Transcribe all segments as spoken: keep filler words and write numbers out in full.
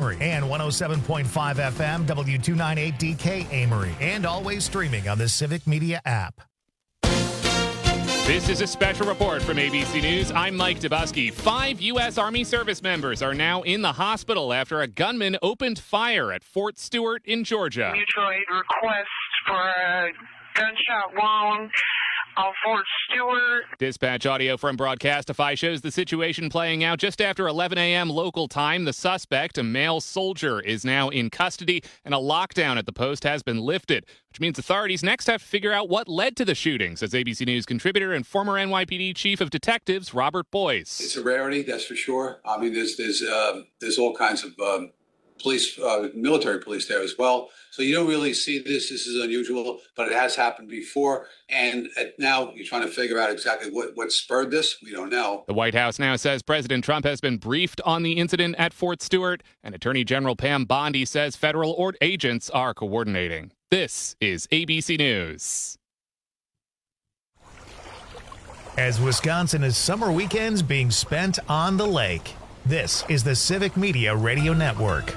Amory, and one oh seven point five F M, W two ninety-eight D K Amory, and always streaming on the Civic Media app. This is a special report from A B C News. I'm Mike Dubusky. Five U S Army service members are now in the hospital after a gunman opened fire at Fort Stewart in Georgia. Mutual aid request for a gunshot wound on Fort Stewart. Dispatch audio from Broadcastify shows the situation playing out just after eleven a.m. local time. The suspect, a male soldier, is now in custody, and a lockdown at the post has been lifted, which means authorities next have to figure out what led to the shooting, says A B C News contributor and former N Y P D Chief of Detectives Robert Boyce. It's a rarity, that's for sure. I mean, there's there's uh, there's all kinds of um, police, uh, military police there as well. So you don't really see this. This is unusual, but it has happened before. And now you're trying to figure out exactly what, what spurred this. We don't know. The White House now says President Trump has been briefed on the incident at Fort Stewart, and Attorney General Pam Bondi says federal or agents are coordinating. This is A B C News. As Wisconsin is summer weekends being spent on the lake, this is the Civic Media Radio Network.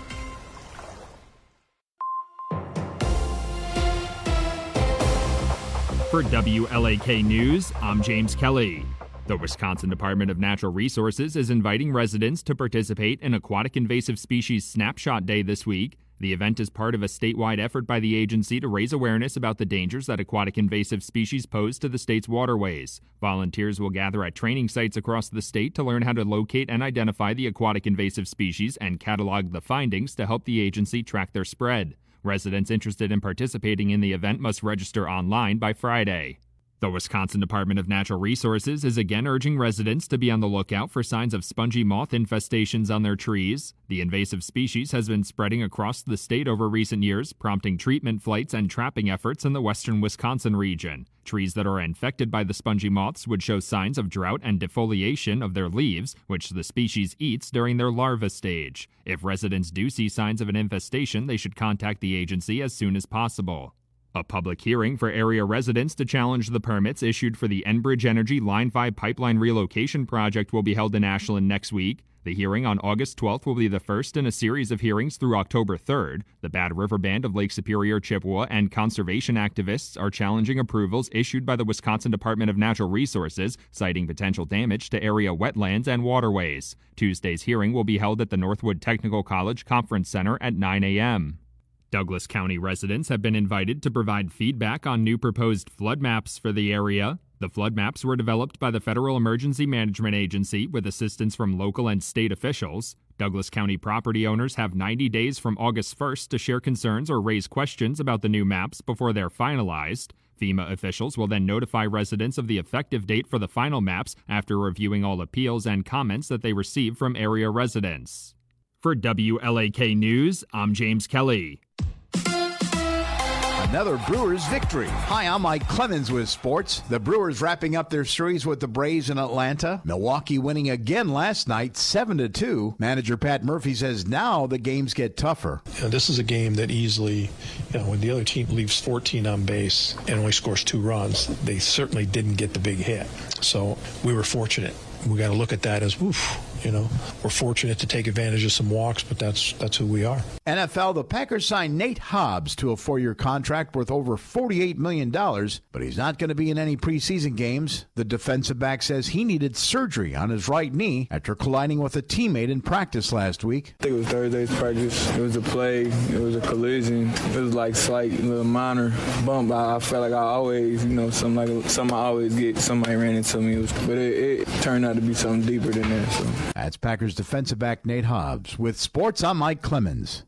For W L A K News, I'm James Kelly. The Wisconsin Department of Natural Resources is inviting residents to participate in Aquatic Invasive Species Snapshot Day this week. The event is part of a statewide effort by the agency to raise awareness about the dangers that aquatic invasive species pose to the state's waterways. Volunteers will gather at training sites across the state to learn how to locate and identify the aquatic invasive species and catalog the findings to help the agency track their spread. Residents interested in participating in the event must register online by Friday. The Wisconsin Department of Natural Resources is again urging residents to be on the lookout for signs of spongy moth infestations on their trees. The invasive species has been spreading across the state over recent years, prompting treatment flights and trapping efforts in the western Wisconsin region. Trees that are infected by the spongy moths would show signs of drought and defoliation of their leaves, which the species eats during their larva stage. If residents do see signs of an infestation, they should contact the agency as soon as possible. A public hearing for area residents to challenge the permits issued for the Enbridge Energy Line five pipeline relocation project will be held in Ashland next week. The hearing on August twelfth will be the first in a series of hearings through October third. The Bad River Band of Lake Superior, Chippewa, and conservation activists are challenging approvals issued by the Wisconsin Department of Natural Resources, citing potential damage to area wetlands and waterways. Tuesday's hearing will be held at the Northwood Technical College Conference Center at nine a.m. Douglas County residents have been invited to provide feedback on new proposed flood maps for the area. The flood maps were developed by the Federal Emergency Management Agency with assistance from local and state officials. Douglas County property owners have ninety days from August first to share concerns or raise questions about the new maps before they're finalized. FEMA officials will then notify residents of the effective date for the final maps after reviewing all appeals and comments that they receive from area residents. For W L A K News, I'm James Kelly. Another Brewers victory. Hi, I'm Mike Clemens with sports. The Brewers wrapping up their series with the Braves in Atlanta. Milwaukee winning again last night, seven to two. Manager Pat Murphy says now the games get tougher. You know, this is a game that easily, you know, when the other team leaves fourteen on base and only scores two runs, they certainly didn't get the big hit. So we were fortunate. We got to look at that as, woof, you know, we're fortunate to take advantage of some walks, but that's that's who we are. N F L, the Packers signed Nate Hobbs to a four-year contract worth over forty-eight million dollars, but he's not going to be in any preseason games. The defensive back says he needed surgery on his right knee after colliding with a teammate in practice last week. I think it was Thursday's practice. It was a play. It was a collision. It was like slight little minor bump. I, I felt like I always, you know, something like something I always get. Somebody ran into me, it was, but it, it turned out to be something deeper than that. So. That's Packers defensive back Nate Hobbs. With sports, I'm Mike Clemens.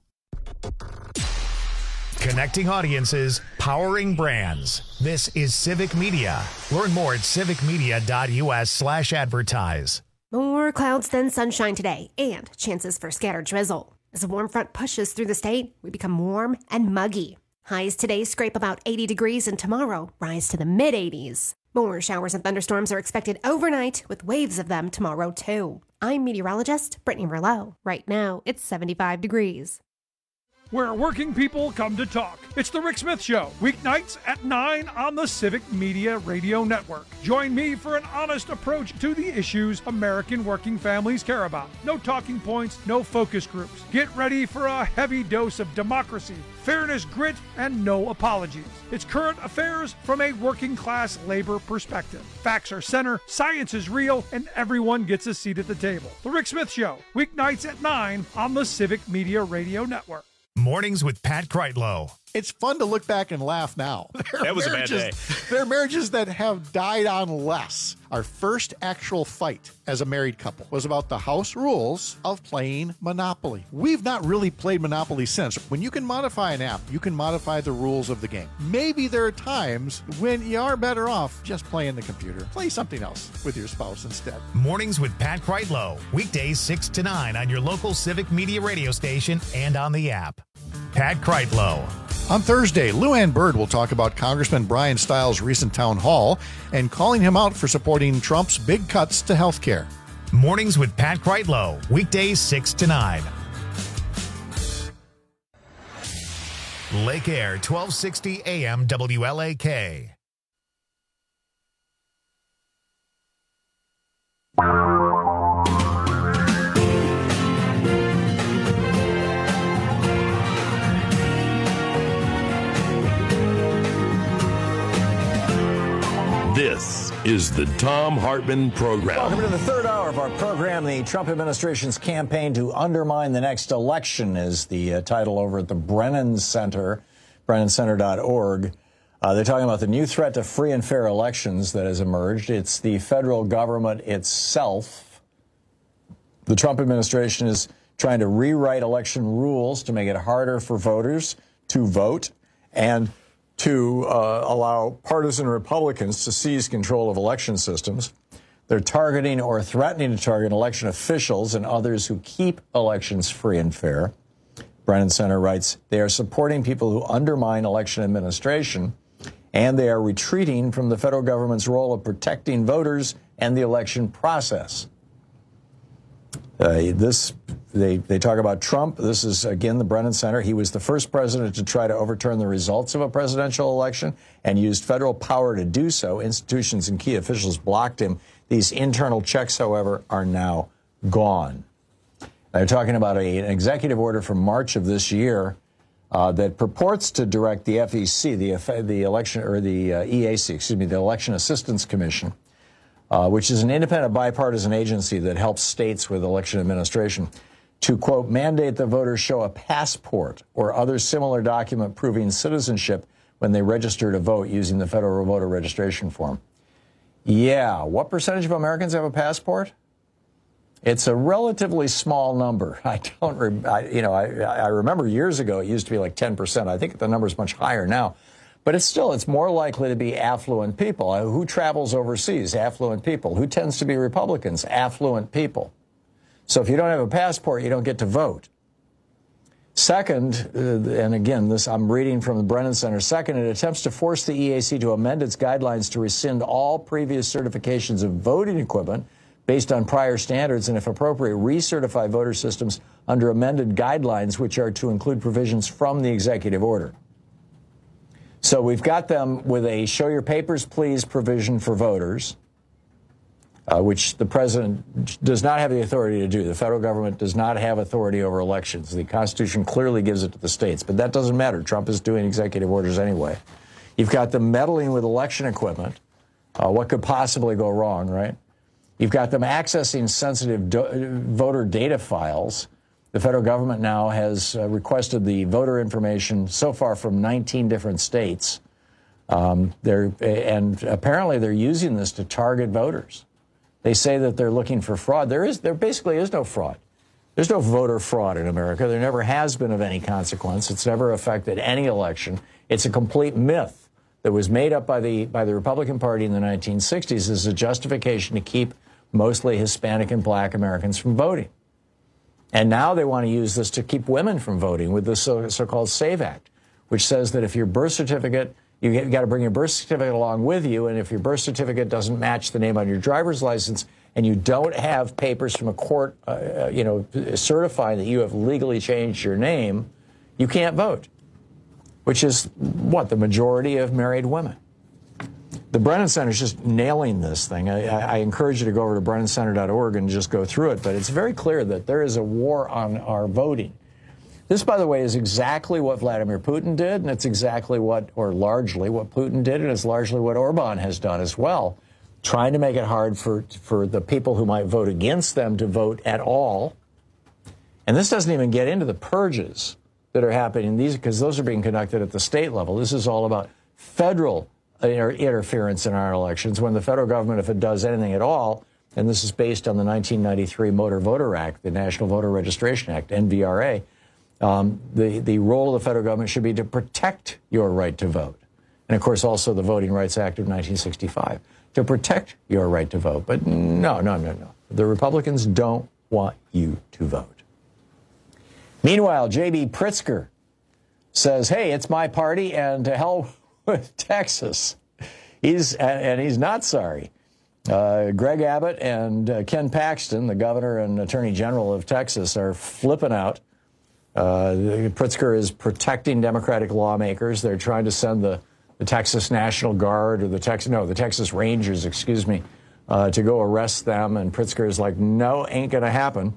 Connecting audiences, powering brands. This is Civic Media. Learn more at civicmedia.us slash advertise. More clouds than sunshine today, and chances for scattered drizzle. As a warm front pushes through the state, we become warm and muggy. Highs today scrape about eighty degrees, and tomorrow rise to the mid-eighties. More showers and thunderstorms are expected overnight, with waves of them tomorrow, too. I'm meteorologist Brittany Merlot. Right now, it's seventy-five degrees. where working people come to talk. It's The Rick Smith Show, weeknights at nine on the Civic Media Radio Network. Join me for an honest approach to the issues American working families care about. No talking points, no focus groups. Get ready for a heavy dose of democracy, fairness, grit, and no apologies. It's current affairs from a working class labor perspective. Facts are center, science is real, and everyone gets a seat at the table. The Rick Smith Show, weeknights at nine on the Civic Media Radio Network. Mornings with Pat Kreitlow. It's fun to look back and laugh now. That was a bad day. There are marriages that have died on less. Our first actual fight as a married couple was about the house rules of playing Monopoly. We've not really played Monopoly since. When you can modify an app, you can modify the rules of the game. Maybe there are times when you are better off just playing the computer. Play something else with your spouse instead. Mornings with Pat Kreitlow. Weekdays six to nine on your local Civic Media radio station and on the app. Pat Kreitlow. On Thursday, Lou Ann Bird will talk about Congressman Brian Stiles' recent town hall and calling him out for supporting Trump's big cuts to health care. Mornings with Pat Kreitlow, weekdays six to nine. Lake Air, twelve sixty A M W L A K. This is the Thom Hartmann Program. Welcome to the third hour of our program. The Trump administration's campaign to undermine the next election is the uh, title over at the Brennan Center, brennan center dot org. Uh, they're talking about the new threat to free and fair elections that has emerged. It's the federal government itself. The Trump administration is trying to rewrite election rules to make it harder for voters to vote and to uh, allow partisan Republicans to seize control of election systems. They're targeting or threatening to target election officials and others who keep elections free and fair. Brennan Center writes, they are supporting people who undermine election administration, and they are retreating from the federal government's role of protecting voters and the election process. Uh, this, they, they talk about Trump. This is, again, the Brennan Center. He was the first president to try to overturn the results of a presidential election and used federal power to do so. Institutions and key officials blocked him. These internal checks, however, are now gone. They're talking about a, an executive order from March of this year uh, that purports to direct the F E C, the, the election, or the uh, E A C, excuse me, the Election Assistance Commission, Uh, which is an independent bipartisan agency that helps states with election administration, to, quote, mandate the voters show a passport or other similar document proving citizenship when they register to vote using the federal voter registration form. Yeah, what percentage of Americans have a passport? It's a relatively small number. I don't, re- I, you know, I, I remember years ago it used to be like ten percent. I think the number is much higher now. But it's still, it's more likely to be affluent people. Who travels overseas? Affluent people. Who tends to be Republicans? Affluent people. So if you don't have a passport, you don't get to vote. Second, uh, and again, this I'm reading from the Brennan Center. Second, it attempts to force the E A C to amend its guidelines to rescind all previous certifications of voting equipment based on prior standards and, if appropriate, recertify voter systems under amended guidelines, which are to include provisions from the executive order. So we've got them with a show your papers, please provision for voters, uh, which the president does not have the authority to do. The federal government does not have authority over elections. The Constitution clearly gives it to the states, but that doesn't matter. Trump is doing executive orders anyway. You've got them meddling with election equipment. Uh, what could possibly go wrong, right? You've got them accessing sensitive do- voter data files. The federal government now has uh, requested the voter information so far from nineteen different states. Um, they're, and apparently they're using this to target voters. They say that they're looking for fraud. There is, there basically is no fraud. There's no voter fraud in America. There never has been of any consequence. It's never affected any election. It's a complete myth that was made up by the, by the Republican Party in the nineteen sixties as a justification to keep mostly Hispanic and black Americans from voting. And now they want to use this to keep women from voting with the so, so-called SAVE Act, which says that if your birth certificate, you get, you got to bring your birth certificate along with you, and if your birth certificate doesn't match the name on your driver's license, and you don't have papers from a court, uh, you know, certifying that you have legally changed your name, You can't vote, which is, what, the majority of married women. The Brennan Center is just nailing this thing. I, I encourage you to go over to brennan center dot org and just go through it, but it's very clear that there is a war on our voting. This, by the way, is exactly what Vladimir Putin did, and it's exactly what, or largely what Putin did, and it's largely what Orban has done as well, trying to make it hard for, for the people who might vote against them to vote at all. And this doesn't even get into the purges that are happening, these because those are being conducted at the state level. This is all about federal inter- interference in our elections, when the federal government, if it does anything at all, and this is based on the nineteen ninety-three Motor Voter Act, the National Voter Registration Act, N V R A, Um, the, the role of the federal government should be to protect your right to vote. And, of course, also the Voting Rights Act of nineteen sixty-five, to protect your right to vote. But no, no, no, no. The Republicans don't want you to vote. Meanwhile, J B Pritzker says, hey, it's my party, and to hell with Texas. He's and, and he's not sorry. Uh, Greg Abbott and uh, Ken Paxton, the governor and attorney general of Texas, are flipping out. Uh, Pritzker is protecting Democratic lawmakers. They're trying to send the, the Texas National Guard or the Texas, no, the Texas Rangers, excuse me, uh, to go arrest them. And Pritzker is like, no, ain't going to happen.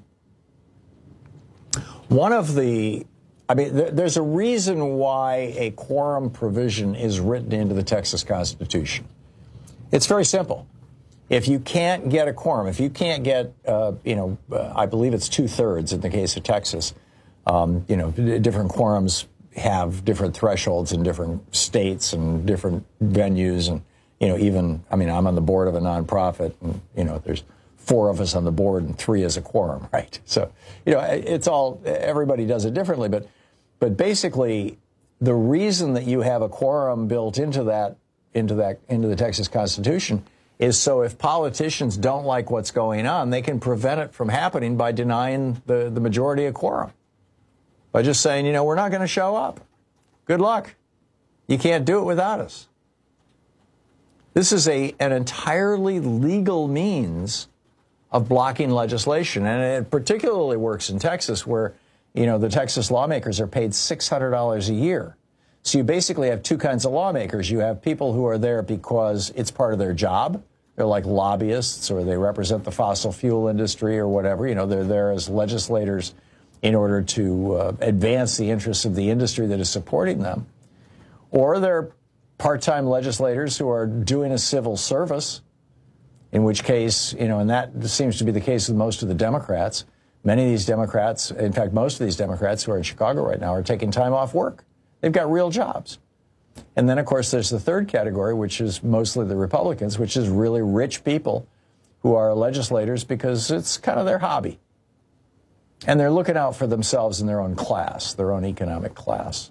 One of the, I mean, th- there's a reason why a quorum provision is written into the Texas Constitution. It's very simple. If you can't get a quorum, if you can't get, uh, you know, uh, I believe it's two thirds in the case of Texas. Um, you know, different quorums have different thresholds in different states and different venues. And, you know, even, I mean, I'm on the board of a nonprofit and, you know, there's four of us on the board and three is a quorum, right? So, you know, it's all, everybody does it differently. But, but basically, the reason that you have a quorum built into that, into that, into the Texas Constitution is so if politicians don't like what's going on, they can prevent it from happening by denying the, the majority a quorum. By just saying, you know, we're not going to show up. Good luck. You can't do it without us. This is a an entirely legal means of blocking legislation. And it particularly works in Texas where, you know, the Texas lawmakers are paid six hundred dollars a year. So you basically have two kinds of lawmakers. You have people who are there because it's part of their job. They're like lobbyists or they represent the fossil fuel industry or whatever. You know, they're there as legislators in order to uh, advance the interests of the industry that is supporting them. Or they're part-time legislators who are doing a civil service, in which case, you know, and that seems to be the case with most of the Democrats. Many of these Democrats, in fact, most of these Democrats who are in Chicago right now are taking time off work. They've got real jobs. And then, of course, there's the third category, which is mostly the Republicans, which is really rich people who are legislators because it's kind of their hobby. And they're looking out for themselves in their own class, their own economic class.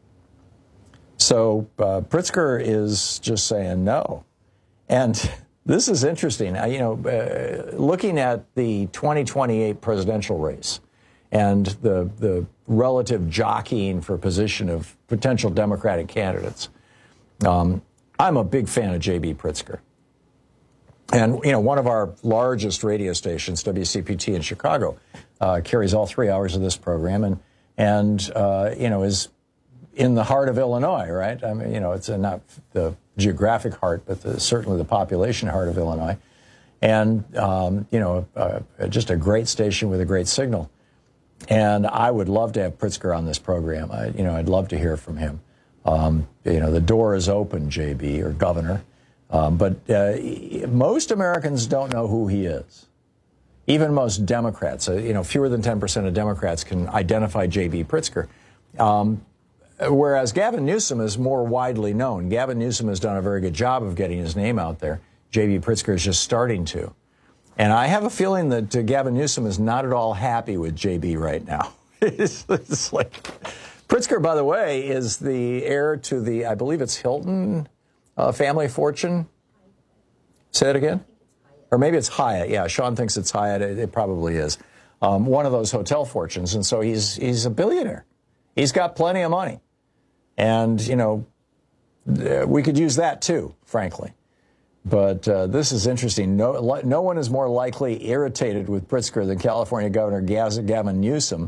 So uh, Pritzker is just saying no. And this is interesting. Uh, you know, uh, looking at the twenty twenty-eight presidential race and the the relative jockeying for position of potential Democratic candidates, um, I'm a big fan of J B Pritzker. And, you know, one of our largest radio stations, W C P T in Chicago, uh, carries all three hours of this program and, and uh, you know, is in the heart of Illinois, right? I mean, you know, it's a, not the geographic heart, but the, certainly the population heart of Illinois. And, um, you know, uh, just a great station with a great signal. And I would love to have Pritzker on this program. I, you know, I'd love to hear from him. Um, you know, the door is open, J B, or Governor. Um, but uh, most Americans don't know who he is. Even most Democrats, uh, you know, fewer than ten percent of Democrats can identify J B Pritzker. Um, whereas Gavin Newsom is more widely known. Gavin Newsom has done a very good job of getting his name out there. J B Pritzker is just starting to. And I have a feeling that uh, Gavin Newsom is not at all happy with J B right now. it's, it's like Pritzker, by the way, is the heir to the, I believe it's Hilton uh, family fortune. Say it again? Or maybe it's Hyatt. Yeah, Sean thinks it's Hyatt. It, it probably is. Um, one of those hotel fortunes. And so he's he's a billionaire. He's got plenty of money. And, you know, we could use that too, frankly. But uh, this is interesting. No, no one is more likely irritated with Pritzker than California Governor Gavin Newsom.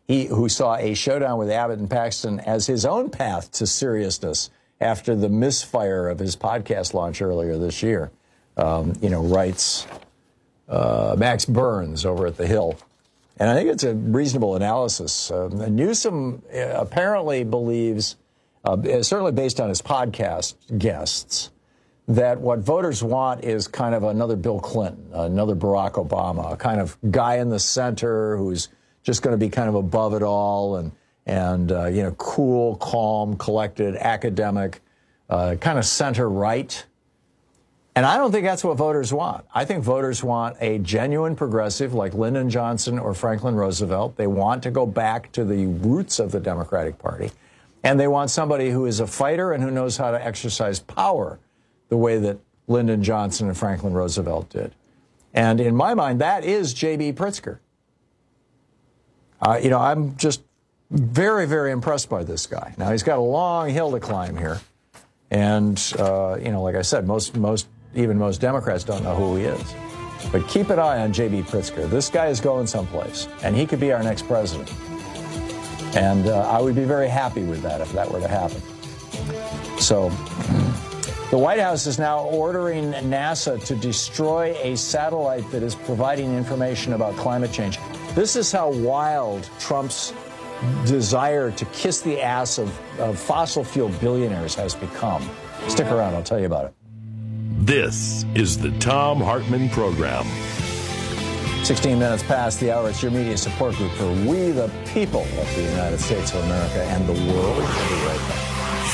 he who saw a showdown with Abbott and Paxton as his own path to seriousness after the misfire of his podcast launch earlier this year, um, you know, writes uh, Max Burns over at The Hill. And I think it's a reasonable analysis. Uh, Newsom apparently believes, uh, certainly based on his podcast guests, that what voters want is kind of another Bill Clinton, another Barack Obama, a kind of guy in the center who's just going to be kind of above it all and, and uh, you know, cool, calm, collected, academic, uh, kind of center-right. And I don't think that's what voters want. I think voters want a genuine progressive like Lyndon Johnson or Franklin Roosevelt. They want to go back to the roots of the Democratic Party. And they want somebody who is a fighter and who knows how to exercise power the way that Lyndon Johnson and Franklin Roosevelt did. And in my mind, that is J B. Pritzker. Uh, you know, I'm just very, very impressed by this guy. Now, he's got a long hill to climb here. And, uh, you know, like I said, most, most, even most Democrats don't know who he is. But keep an eye on J B. Pritzker. This guy is going someplace, and he could be our next president. And uh, I would be very happy with that if that were to happen. So the White House is now ordering NASA to destroy a satellite that is providing information about climate change. This is how wild Trump's desire to kiss the ass of, of fossil fuel billionaires has become. Stick around, I'll tell you about it. This is the Thom Hartmann Program. sixteen minutes past the hour. It's your media support group for we the people of the United States of America and the world. We'll be right back.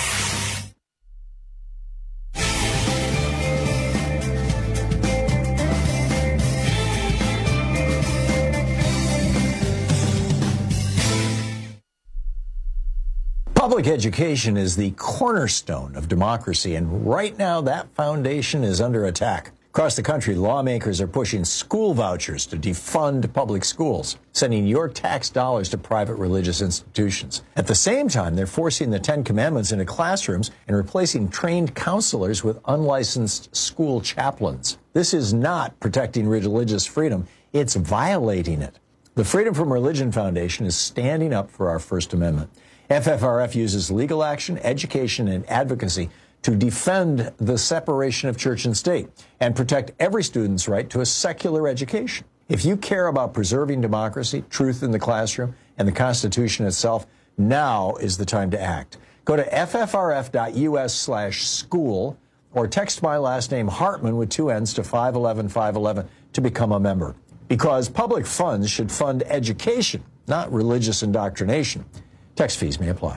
Public education is the cornerstone of democracy, and right now that foundation is under attack. Across the country, lawmakers are pushing school vouchers to defund public schools, sending your tax dollars to private religious institutions. At the same time, they're forcing the Ten Commandments into classrooms and replacing trained counselors with unlicensed school chaplains. This is not protecting religious freedom, it's violating it. The Freedom from Religion Foundation is standing up for our First Amendment. F F R F uses legal action, education, and advocacy to defend the separation of church and state and protect every student's right to a secular education. If you care about preserving democracy, truth in the classroom, and the Constitution itself, now is the time to act. Go to ffrf.us slash school or text my last name Hartman with two N's to five one one five one one to become a member. Because public funds should fund education, not religious indoctrination. Text fees may apply.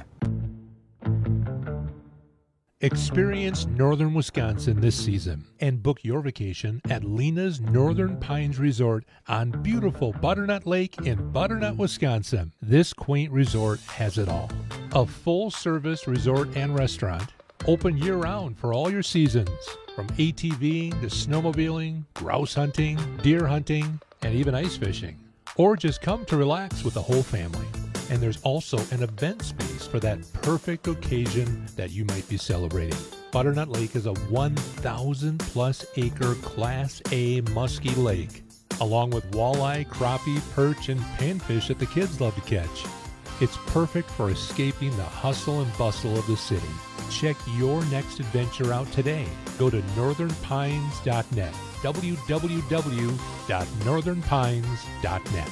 Experience northern Wisconsin this season and book your vacation at Lena's Northern Pines Resort on beautiful Butternut Lake in Butternut, Wisconsin. This quaint resort has it all. A full-service resort and restaurant, open year-round for all your seasons, from ATVing to snowmobiling, grouse hunting, deer hunting, and even ice fishing. Or just come to relax with the whole family. And there's also an event space for that perfect occasion that you might be celebrating. Butternut Lake is a one thousand plus acre Class A musky lake, along with walleye, crappie, perch, and panfish that the kids love to catch. It's perfect for escaping the hustle and bustle of the city. Check your next adventure out today. Go to northern pines dot net, w w w dot northern pines dot net.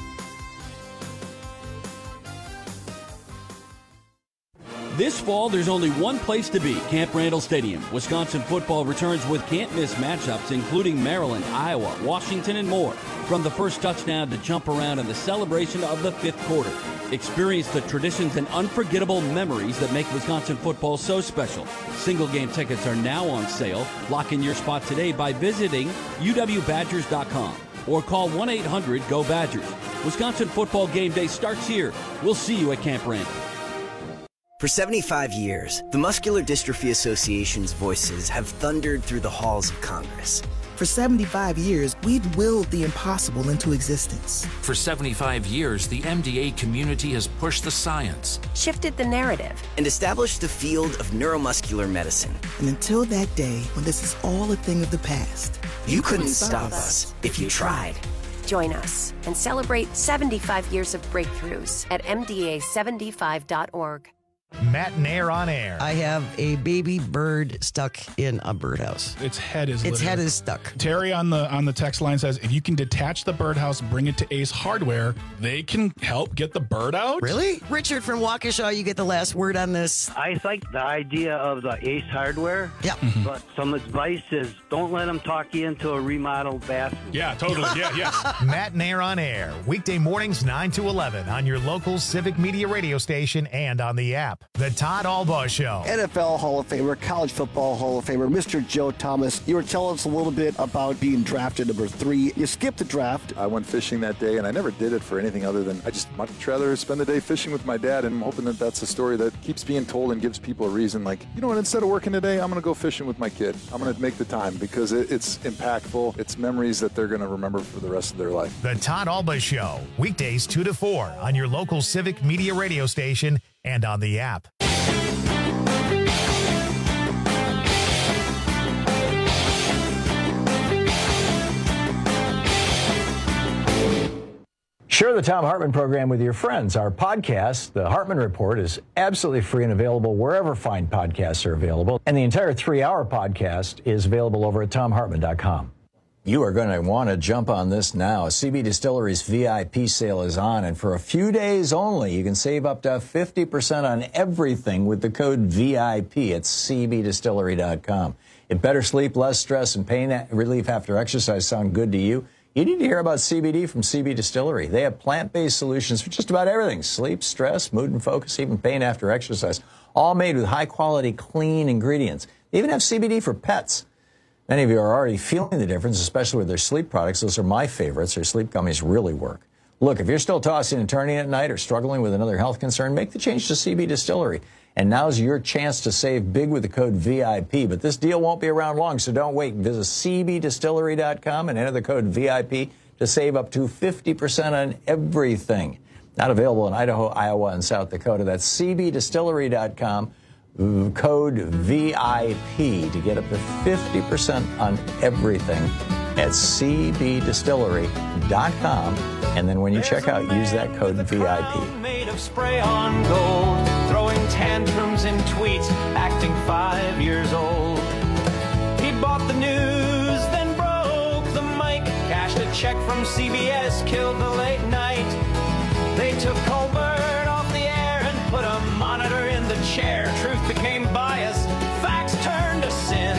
This fall, there's only one place to be, Camp Randall Stadium. Wisconsin football returns with can't-miss matchups, including Maryland, Iowa, Washington, and more. From the first touchdown to jump around and the celebration of the fifth quarter. Experience the traditions and unforgettable memories that make Wisconsin football so special. Single-game tickets are now on sale. Lock in your spot today by visiting u w badgers dot com or call one eight hundred go badgers. Wisconsin football game day starts here. We'll see you at Camp Randall. For seventy-five years, the Muscular Dystrophy Association's voices have thundered through the halls of Congress. For seventy-five years, we've willed the impossible into existence. For seventy-five years, the M D A community has pushed the science, shifted the narrative, and established the field of neuromuscular medicine. And until that day when this is all a thing of the past, you, you couldn't, couldn't stop us if you tried. Join us and celebrate seventy-five years of breakthroughs at M D A seventy-five dot org. Matt Nair on air. I have a baby bird stuck in a birdhouse. Its head is Its literally- head is stuck. Terry on the on the text line says, if you can detach the birdhouse, bring it to Ace Hardware, they can help get the bird out. Really? Richard from Waukesha, you get the last word on this. I like the idea of the Ace Hardware. Yeah. Mm-hmm. But some advice is don't let them talk you into a remodeled bathroom. Yeah, totally. Yeah, yeah. Matt Nair on air. Weekday mornings nine to eleven on your local Civic Media radio station and on the app. The Todd Albaugh Show. N F L Hall of Famer, College Football Hall of Famer, Mister Joe Thomas. You were telling us a little bit about being drafted number three. You skipped the draft. I went fishing that day, and I never did it for anything other than I just much rather spend the day fishing with my dad, and I'm hoping that that's a story that keeps being told and gives people a reason. Like, you know what, instead of working today, I'm going to go fishing with my kid. I'm going to make the time because it, it's impactful. It's memories that they're going to remember for the rest of their life. The Todd Albaugh Show. Weekdays two to four on your local Civic Media radio station and on the app. Share the Thom Hartmann program with your friends. Our podcast, The Hartmann Report, is absolutely free and available wherever fine podcasts are available. And the entire three-hour podcast is available over at tom hartmann dot com. You are going to want to jump on this now. C B Distillery's V I P sale is on, and for a few days only, you can save up to fifty percent on everything with the code V I P at c b distillery dot com. If better sleep, less stress, and pain relief after exercise sound good to you, you need to hear about C B D from C B Distillery. They have plant-based solutions for just about everything: sleep, stress, mood and focus, even pain after exercise, all made with high-quality, clean ingredients. They even have C B D for pets. Many of you are already feeling the difference, especially with their sleep products. Those are my favorites. Their sleep gummies really work. Look, if you're still tossing and turning at night or struggling with another health concern, make the change to C B Distillery. And now's your chance to save big with the code V I P. But this deal won't be around long, so don't wait. Visit c b distillery dot com and enter the code V I P to save up to fifty percent on everything. Not available in Idaho, Iowa, and South Dakota. That's c b distillery dot com, code V I P to get up to fifty percent on everything at c b distillery dot com. And then when you check out, use that code V I P. Made of spray on gold, throwing tantrums in tweets, acting five years old. He bought the news, then broke the mic, cashed a check from C B S, killed the late night. They took Colbert off the air and put a monitor in the chair. Truth became biased, facts turned to sin.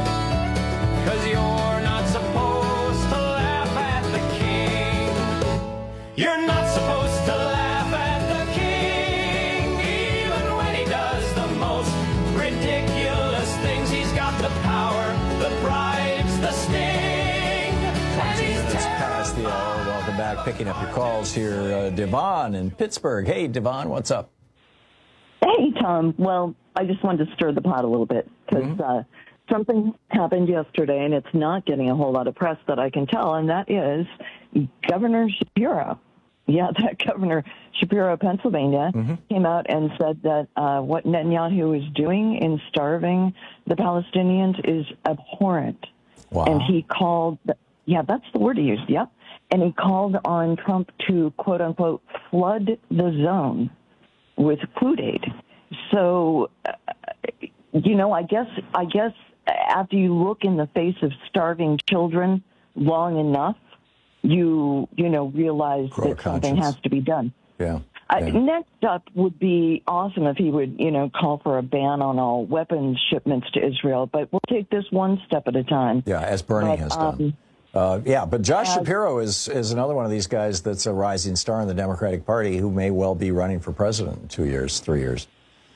Cause you're not supposed to laugh at the king. You're not supposed to laugh at the king, even when he does the most ridiculous things. He's got the power, the bribes, the sting. twenty minutes past the hour. Welcome back. Picking up your calls here. Uh, Devon in Pittsburgh. Hey, Devon, what's up? Hey, Tom. Well, I just wanted to stir the pot a little bit because mm-hmm. uh, something happened yesterday, and it's not getting a whole lot of press that I can tell, and that is Governor Shapiro. Yeah, that Governor Shapiro of Pennsylvania mm-hmm. came out and said that uh, what Netanyahu is doing in starving the Palestinians is abhorrent. Wow. And he called, yeah, that's the word he used, yep. And he called on Trump to, quote unquote, flood the zone with food aid. So, uh, you know, I guess, I guess after you look in the face of starving children long enough, you, you know, realize Grow that something has to be done. Yeah. Uh, yeah. next up would be awesome if he would, you know, call for a ban on all weapons shipments to Israel, but we'll take this one step at a time. Yeah, as Bernie but, has um, done. Uh, yeah, but Josh as, Shapiro is, is another one of these guys that's a rising star in the Democratic Party who may well be running for president in two years, three years.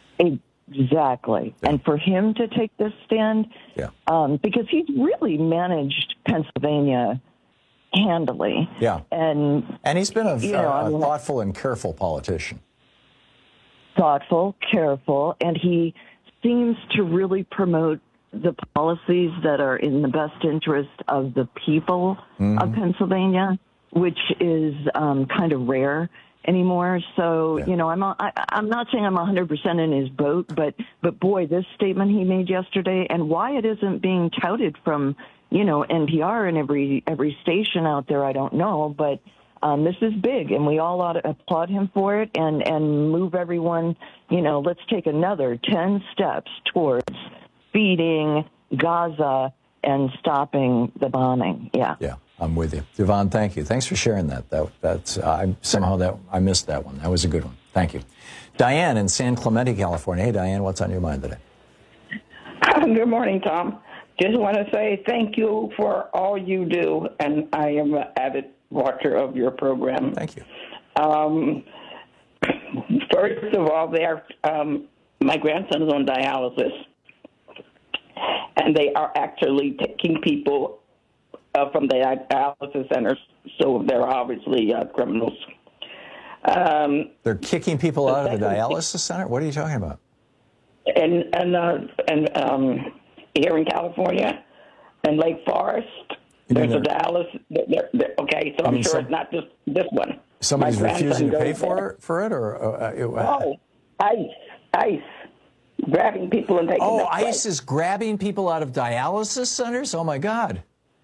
Exactly. Yeah. And for him to take this stand, yeah. um, because he's really managed Pennsylvania handily. Yeah. And, and he's been a, you know, a, a I mean, thoughtful and careful politician. Thoughtful, careful, and he seems to really promote the policies that are in the best interest of the people mm-hmm. of Pennsylvania, which is um, kind of rare anymore. So, yeah. you know, I'm I, I'm not saying I'm one hundred percent in his boat, but but boy, this statement he made yesterday and why it isn't being touted from you know, N P R and every every station out there. I don't know, but um, this is big, and we all ought to applaud him for it and, and move everyone, you know, let's take another ten steps towards feeding Gaza and stopping the bombing. Yeah. Yeah, I'm with you. Yvonne, thank you. Thanks for sharing that. That that's uh, I somehow that I missed that one. That was a good one. Thank you. Diane in San Clemente, California. Hey, Diane, what's on your mind today? Good morning, Tom. Just want to say thank you for all you do, and I am an avid watcher of your program. Thank you. Um, first of all, there, um, my grandson is on dialysis, and they are actually taking people uh, from the dialysis centers, so they're obviously uh, criminals. Um, They're kicking people the out of the second- dialysis center? What are you talking about? And and uh, and um, here in California, in Lake Forest, You there's a mean dialysis. They're, they're, okay, so You I'm mean sure some- it's not just this one. Somebody's My refusing to grandson pay goes for there. it, for it, or uh, it, Oh, ICE, ICE, grabbing people and taking oh, them away. ICE is grabbing people out of dialysis centers? Oh my God!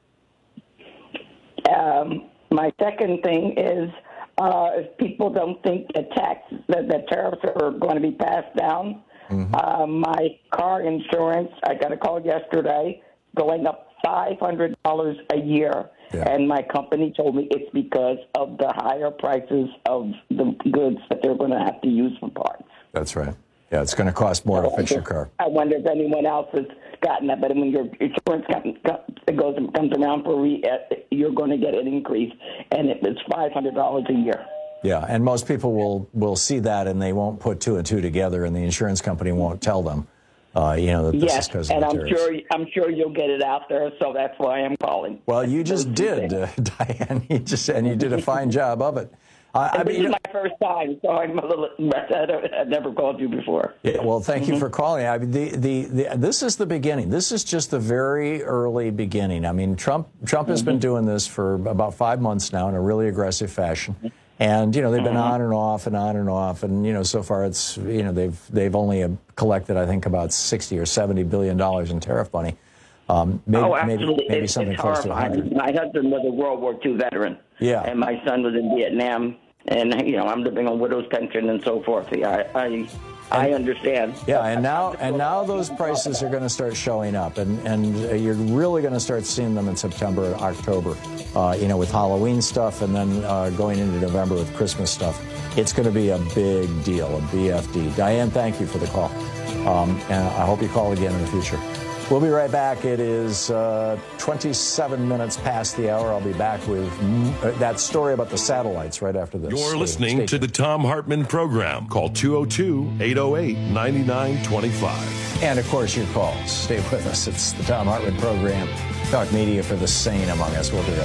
Um, my second thing is, uh, if people don't think that tax that the tariffs are going to be passed down, Mm-hmm. uh, my car insurance, I got a call yesterday, going up five hundred dollars a year. Yeah. And my company told me it's because of the higher prices of the goods that they're going to have to use for parts. That's right. Yeah, it's going to cost more to fix your car. I wonder if anyone else has gotten that. But when your insurance comes, it goes comes around for re, you're going to get an increase, and it was five hundred dollars a year. Yeah, and most people will, will see that and they won't put two and two together, and the insurance company won't tell them, uh, you know, that this Yes, is because and of the I'm tariffs. sure I'm sure you'll get it out there, so that's why I'm calling. Well, you just did, uh, Diane. You just and you did a fine job of it. Uh, I And mean, this is my first time, so I'm a little. I've never called you before. Yeah, well, thank you for calling. I mean, the, the, the, this is the beginning. This is just the very early beginning. I mean, Trump Trump has been doing this for about five months now in a really aggressive fashion. And, you know, they've been on and off and on and off. And, you know, so far it's, you know, they've they've only collected, I think, about sixty or seventy billion dollars in tariff money. Um, maybe, oh, maybe, absolutely. maybe it's, something it's close to one horrifying. hundred. My husband was a World War Two veteran. Yeah. And my son was in Vietnam. And, you know, I'm living on widow's pension and so forth. Yeah, I, I, I understand. Yeah, and now and now those prices are going to start showing up, and and uh, you're really going to start seeing them in September and October. Uh, you know, with Halloween stuff, and then uh, going into November with Christmas stuff. It's going to be a big deal, a B F D. Diane, thank you for the call, um, and I hope you call again in the future. We'll be right back. It is uh, twenty-seven minutes past the hour. I'll be back with mm, uh, that story about the satellites right after this. You're Stay- listening stay to the Tom Hartman program. Call two oh two, eight oh eight, nine nine two five. And, of course, your calls. Stay with us. It's the Tom Hartman program. Talk media for the sane among us. We'll be right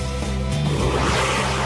back.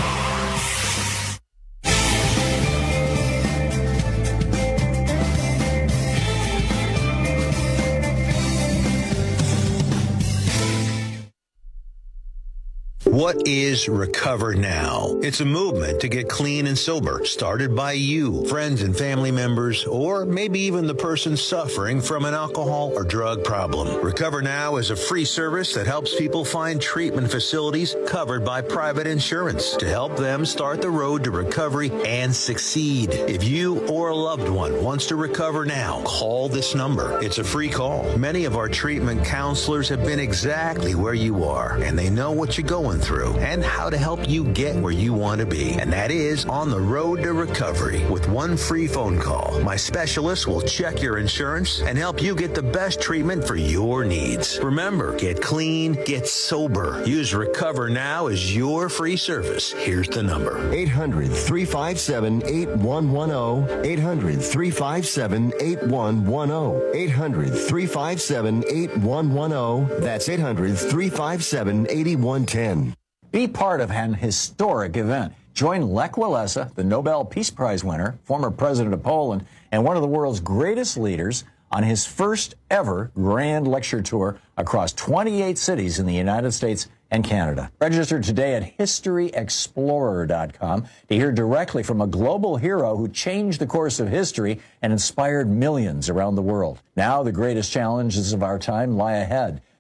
What is Recover Now? It's a movement to get clean and sober, started by you, friends and family members, or maybe even the person suffering from an alcohol or drug problem. Recover Now is a free service that helps people find treatment facilities covered by private insurance to help them start the road to recovery and succeed. If you or a loved one wants to recover now, call this number. It's a free call. Many of our treatment counselors have been exactly where you are, and they know what you're going through and how to help you get where you want to be. And that is on the road to recovery. With one free phone call, my specialist will check your insurance and help you get the best treatment for your needs. Remember, get clean, get sober. Use Recover Now as your free service. Here's the number. eight hundred, three five seven, eight one one zero. eight hundred, three five seven, eight one one zero. eight hundred, three five seven, eight one one zero. That's eight hundred, three five seven, eight one one zero. Be part of an historic event. Join Lech Walesa, the Nobel Peace Prize winner, former president of Poland, and one of the world's greatest leaders on his first ever grand lecture tour across twenty-eight cities in the United States and Canada. Register today at history explorer dot com to hear directly from a global hero who changed the course of history and inspired millions around the world. Now the greatest challenges of our time lie ahead.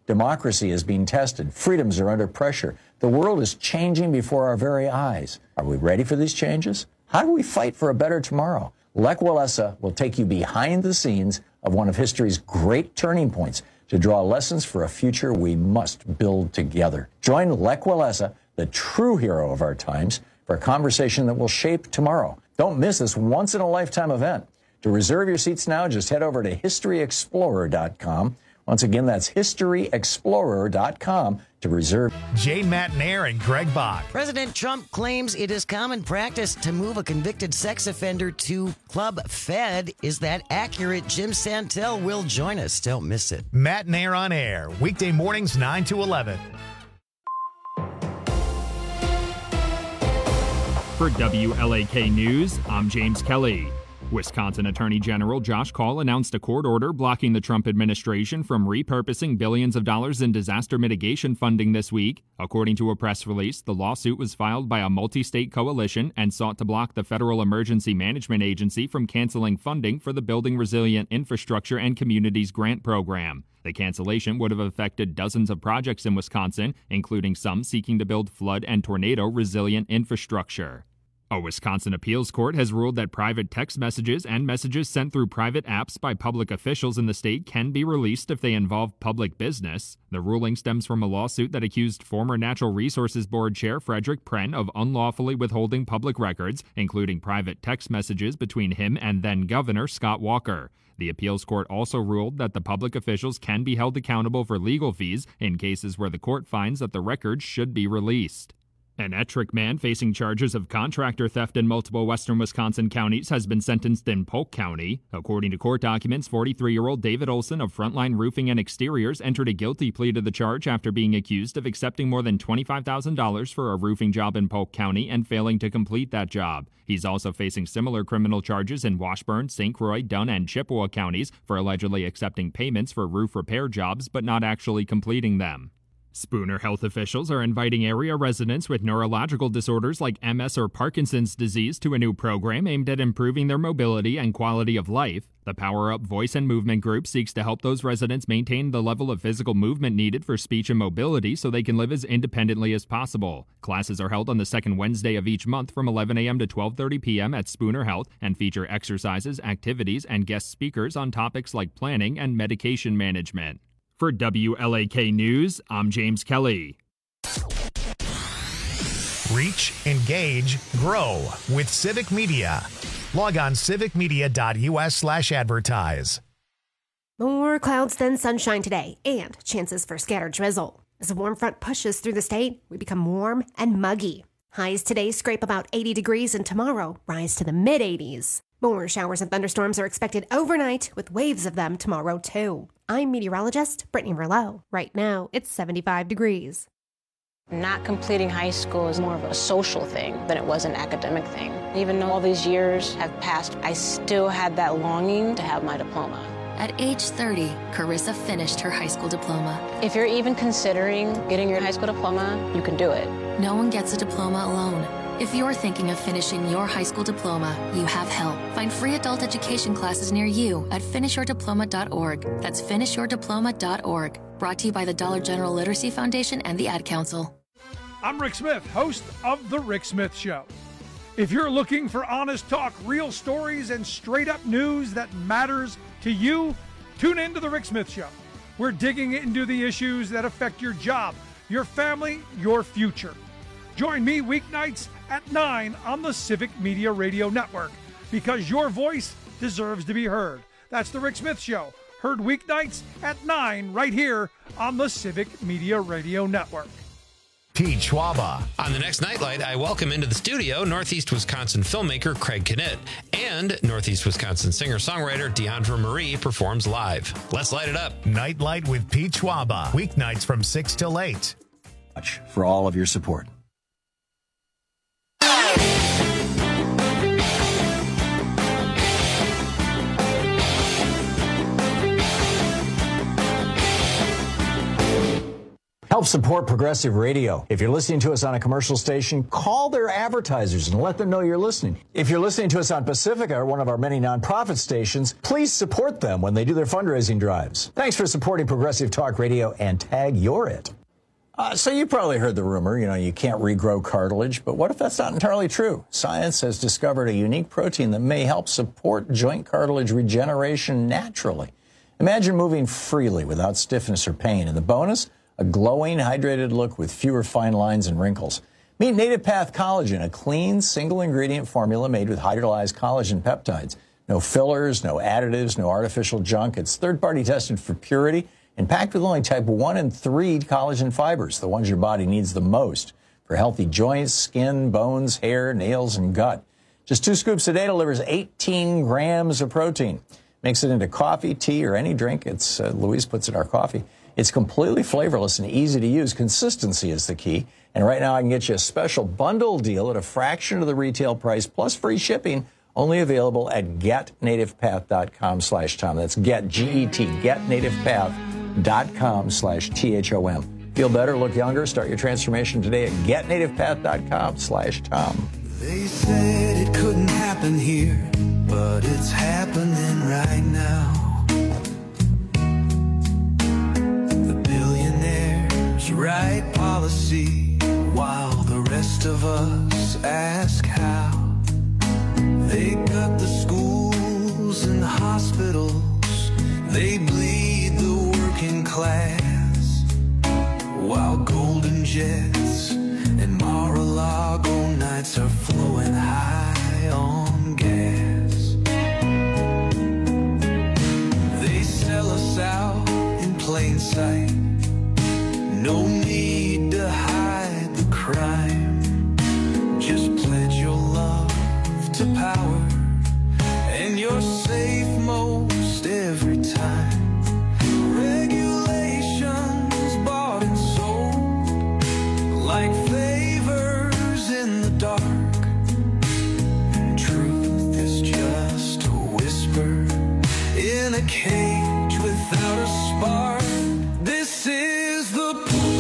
Democracy is being tested. Freedoms are under pressure. The world is changing before our very eyes. Are we ready for these changes? How do we fight for a better tomorrow? Lech Walesa will take you behind the scenes of one of history's great turning points to draw lessons for a future we must build together. Join Lech Walesa, the true hero of our times, for a conversation that will shape tomorrow. Don't miss this once-in-a-lifetime event. To reserve your seats now, just head over to history explorer dot com. Once again, that's history explorer dot com to reserve. Jane Matnair and Greg Bach. President Trump claims it is common practice to move a convicted sex offender to Club Fed. Is that accurate? Jim Santel will join us. Don't miss it. Matnair on air, weekday mornings nine to eleven. For W L A K News, I'm James Kelly. Wisconsin Attorney General Josh Kaul announced a court order blocking the Trump administration from repurposing billions of dollars in disaster mitigation funding this week. According to a press release, the lawsuit was filed by a multi-state coalition and sought to block the Federal Emergency Management Agency from canceling funding for the Building Resilient Infrastructure and Communities Grant Program. The cancellation would have affected dozens of projects in Wisconsin, including some seeking to build flood and tornado resilient infrastructure. A Wisconsin appeals court has ruled that private text messages and messages sent through private apps by public officials in the state can be released if they involve public business. The ruling stems from a lawsuit that accused former Natural Resources Board Chair Frederick Pren of unlawfully withholding public records, including private text messages between him and then-Governor Scott Walker. The appeals court also ruled that the public officials can be held accountable for legal fees in cases where the court finds that the records should be released. An Ettrick man facing charges of contractor theft in multiple western Wisconsin counties has been sentenced in Polk County. According to court documents, forty-three-year-old David Olson of Frontline Roofing and Exteriors entered a guilty plea to the charge after being accused of accepting more than twenty-five thousand dollars for a roofing job in Polk County and failing to complete that job. He's also facing similar criminal charges in Washburn, Saint Croix, Dunn, and Chippewa counties for allegedly accepting payments for roof repair jobs but not actually completing them. Spooner health officials are inviting area residents with neurological disorders like M S or Parkinson's disease to a new program aimed at improving their mobility and quality of life. The Power Up Voice and Movement Group seeks to help those residents maintain the level of physical movement needed for speech and mobility so they can live as independently as possible. Classes are held on the second Wednesday of each month from eleven a.m. to twelve thirty p.m. at Spooner Health and feature exercises, activities, and guest speakers on topics like planning and medication management. For W L A K News, I'm James Kelly. Reach, engage, grow with Civic Media. Log on civic media dot u s slash advertise. More clouds than sunshine today and chances for scattered drizzle. As a warm front pushes through the state, we become warm and muggy. Highs today scrape about eighty degrees and tomorrow rise to the mid eighties. More showers and thunderstorms are expected overnight with waves of them tomorrow too. I'm meteorologist Brittany Merlot. Right now, it's seventy-five degrees. Not completing high school is more of a social thing than it was an academic thing. Even though all these years have passed, I still had that longing to have my diploma. At age thirty, Carissa finished her high school diploma. If you're even considering getting your high school diploma, you can do it. No one gets a diploma alone. If you're thinking of finishing your high school diploma, you have help. Find free adult education classes near you at finish your diploma dot org. That's finish your diploma dot org. Brought to you by the Dollar General Literacy Foundation and the Ad Council. I'm Rick Smith, host of The Rick Smith Show. If you're looking for honest talk, real stories, and straight-up news that matters to you, tune in to The Rick Smith Show. We're digging into the issues that affect your job, your family, your future. Join me weeknights at nine on the Civic Media Radio Network, because your voice deserves to be heard. That's The Rick Smith Show, heard weeknights at nine right here on the Civic Media Radio Network. Pete Schwaba. On the next Nightlight, I welcome into the studio Northeast Wisconsin filmmaker Craig Knitt, and Northeast Wisconsin singer-songwriter Deandra Marie performs live. Let's light it up. Nightlight with Pete Schwaba, weeknights from six till eight. Much for all of your support. Help support Progressive Radio. If you're listening to us on a commercial station, call their advertisers and let them know you're listening. If you're listening to us on Pacifica, or one of our many nonprofit stations, please support them when they do their fundraising drives. Thanks for supporting Progressive Talk Radio, and tag you're it. Uh, so you probably heard the rumor, you know, you can't regrow cartilage, but what if that's not entirely true? Science has discovered a unique protein that may help support joint cartilage regeneration naturally. Imagine moving freely without stiffness or pain. And the bonus? A glowing, hydrated look with fewer fine lines and wrinkles. Meet Native Path Collagen, a clean, single-ingredient formula made with hydrolyzed collagen peptides. No fillers, no additives, no artificial junk. It's third-party tested for purity and packed with only type one and three collagen fibers, the ones your body needs the most for healthy joints, skin, bones, hair, nails, and gut. Just two scoops a day delivers eighteen grams of protein. Mix it into coffee, tea, or any drink. It's uh, Louise puts in our coffee. It's completely flavorless and easy to use. Consistency is the key. And right now I can get you a special bundle deal at a fraction of the retail price plus free shipping, only available at getnativepath.com slash Tom. That's get, G E T, getnativepath.com slash T H O M. Feel better, look younger, start your transformation today at getnativepath.com slash Tom. They said it couldn't happen here, but it's happening right now. Right policy while the rest of us ask how. They cut the schools and hospitals, they bleed the working class, while golden jets and Mar-a-Lago nights are flowing high on gas. They sell us out in plain sight. No need to hide the crime. Just pledge your love to power, and you're safe most every time. Regulations bought and sold like favors in the dark. And truth is just a whisper in a cage without a spark. This is the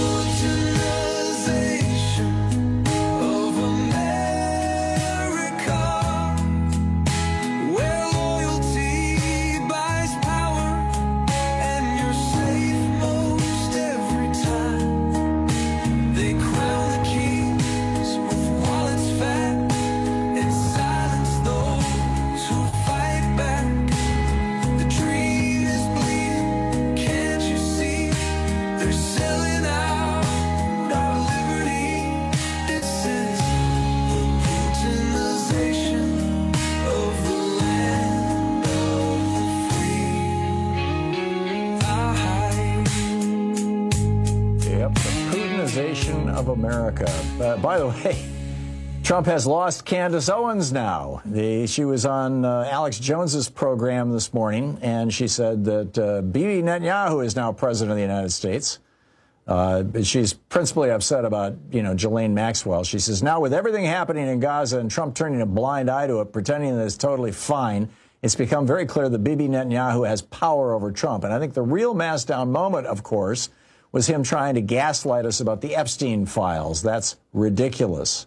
of America. Uh, by the way, Trump has lost Candace Owens now. The, she was on uh, Alex Jones's program this morning, and she said that uh, Bibi Netanyahu is now president of the United States. Uh, she's principally upset about, you know, Ghislaine Maxwell. She says, now with everything happening in Gaza and Trump turning a blind eye to it, pretending that it's totally fine, it's become very clear that Bibi Netanyahu has power over Trump. And I think the real mass down moment, of course, was him trying to gaslight us about the Epstein files. That's ridiculous.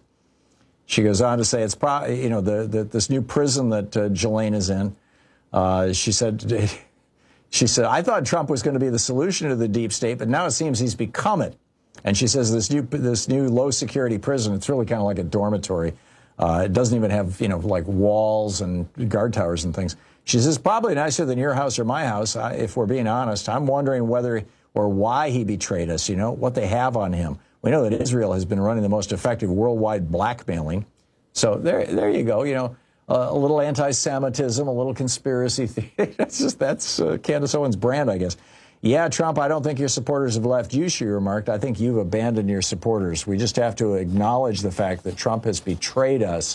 She goes on to say it's probably, you know, the, the this new prison that uh, Ghislaine is in. Uh, she said, she said, I thought Trump was going to be the solution to the deep state, but now it seems he's become it. And she says this new this new low security prison, it's really kind of like a dormitory. Uh, it doesn't even have, you know, like walls and guard towers and things. She says probably nicer than your house or my house. I, if we're being honest, I'm wondering whether or why he betrayed us, you know, what they have on him. We know that Israel has been running the most effective worldwide blackmailing. So there there you go, you know, uh, a little anti-Semitism, a little conspiracy theory. That's just, that's uh, Candace Owens' brand, I guess. Yeah, Trump, I don't think your supporters have left you, she remarked. I think you've abandoned your supporters. We just have to acknowledge the fact that Trump has betrayed us.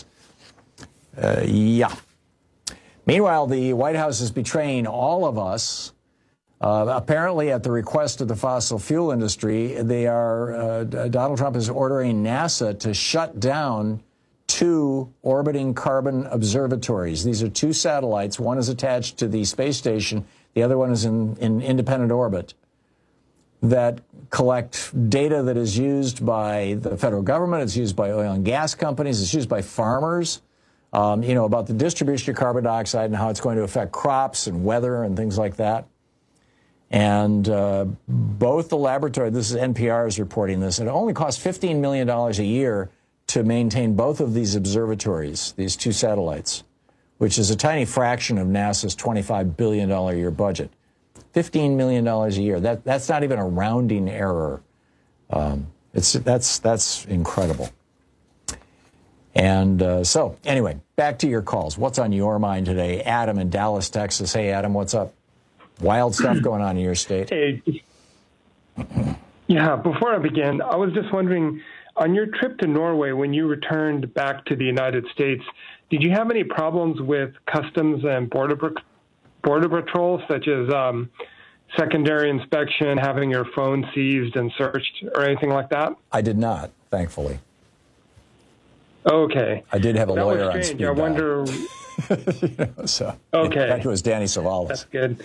Uh, yeah. Meanwhile, the White House is betraying all of us. Uh, apparently, at the request of the fossil fuel industry, they are, uh, Donald Trump is ordering NASA to shut down two orbiting carbon observatories. These are two satellites. One is attached to the space station. The other one is in, in independent orbit. that collect data that is used by the federal government, it's used by oil and gas companies, it's used by farmers, um, you know, about the distribution of carbon dioxide and how it's going to affect crops and weather and things like that. And uh, both the laboratory, this is N P R is reporting this, and it only costs fifteen million dollars a year to maintain both of these observatories, these two satellites, which is a tiny fraction of NASA's twenty-five billion dollars a year budget. fifteen million dollars a year. That, that's not even a rounding error. Um, it's, that's, that's incredible. And uh, so, anyway, back to your calls. What's on your mind today? Adam in Dallas, Texas. Hey, Adam, what's up? Wild stuff going on in your state. Hey. Yeah, before I begin, I was just wondering, on your trip to Norway, when you returned back to the United States, did you have any problems with customs and border border patrol, such as um, secondary inspection, having your phone seized and searched, or anything like that? I did not, thankfully. Okay. I did have a that lawyer was on strange. speed I dial. wonder. you know, so, okay. In fact, it was Danny Savalas. That's good.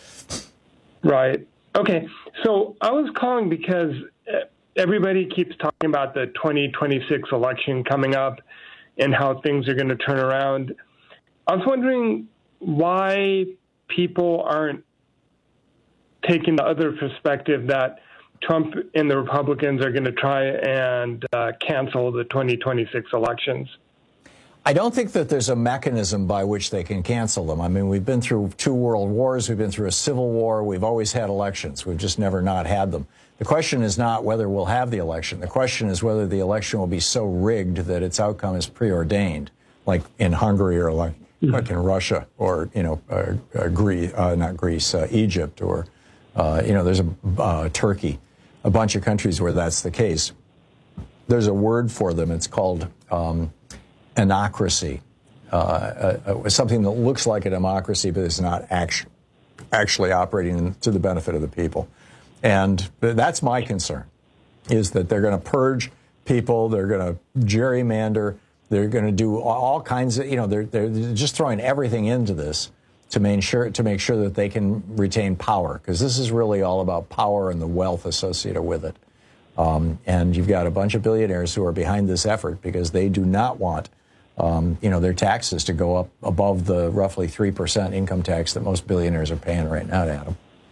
Right. Okay. So I was calling because everybody keeps talking about the twenty twenty-six election coming up and how things are going to turn around. I was wondering why people aren't taking the other perspective that Trump and the Republicans are going to try and uh, cancel the twenty twenty-six elections. I don't think that there's a mechanism by which they can cancel them. I mean, we've been through two world wars. We've been through a civil war. We've always had elections. We've just never not had them. The question is not whether we'll have the election. The question is whether the election will be so rigged that its outcome is preordained, like in Hungary or like, like in Russia or, you know, uh, uh, Greece, uh, not Greece, uh, Egypt or, uh, you know, there's a uh, Turkey, a bunch of countries where that's the case. There's a word for them. It's called um, anocracy, uh, uh, something that looks like a democracy, but is not act- actually operating to the benefit of the people. And that's my concern, is that they're going to purge people, they're going to gerrymander, they're going to do all kinds of, you know, they're, they're just throwing everything into this to make sure, to make sure that they can retain power, because this is really all about power and the wealth associated with it. Um, and you've got a bunch of billionaires who are behind this effort because they do not want Um, you know, their taxes to go up above the roughly three percent income tax that most billionaires are paying right now, Adam.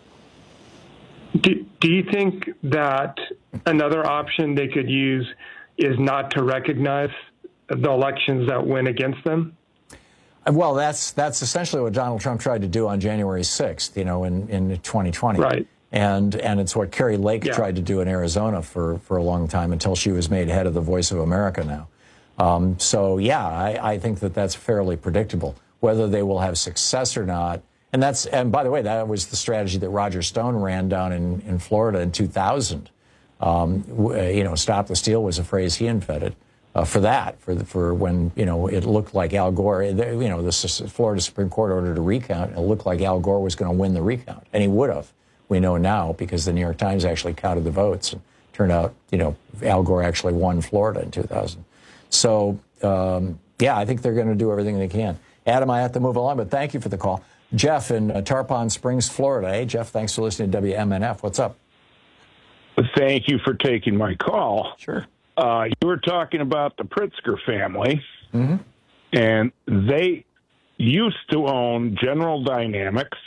Do, do you think that another option they could use is not to recognize the elections that went against them? Well, that's that's essentially what Donald Trump tried to do on January sixth, you know, in, in twenty twenty. Right. And and it's what Carrie Lake yeah. tried to do in Arizona for, for a long time until she was made head of the Voice of America now. Um, so, yeah, I, I think that that's fairly predictable. Whether they will have success or not, and that's and by the way, that was the strategy that Roger Stone ran down in, in Florida in two thousand. Um, you know, "Stop the Steal" was a phrase he invented uh, for that, for the, for when you know it looked like Al Gore. You know, the Florida Supreme Court ordered a recount. It looked like Al Gore was going to win the recount, and he would have. We know now because the New York Times actually counted the votes, and turned out, you know, Al Gore actually won Florida in two thousand. So, um, yeah, I think they're going to do everything they can. Adam, I have to move along, but thank you for the call. Jeff in uh, Tarpon Springs, Florida. Hey, Jeff, thanks for listening to W M N F. What's up? Thank you for taking my call. Sure. Uh, you were talking about the Pritzker family, mm-hmm. and they used to own General Dynamics,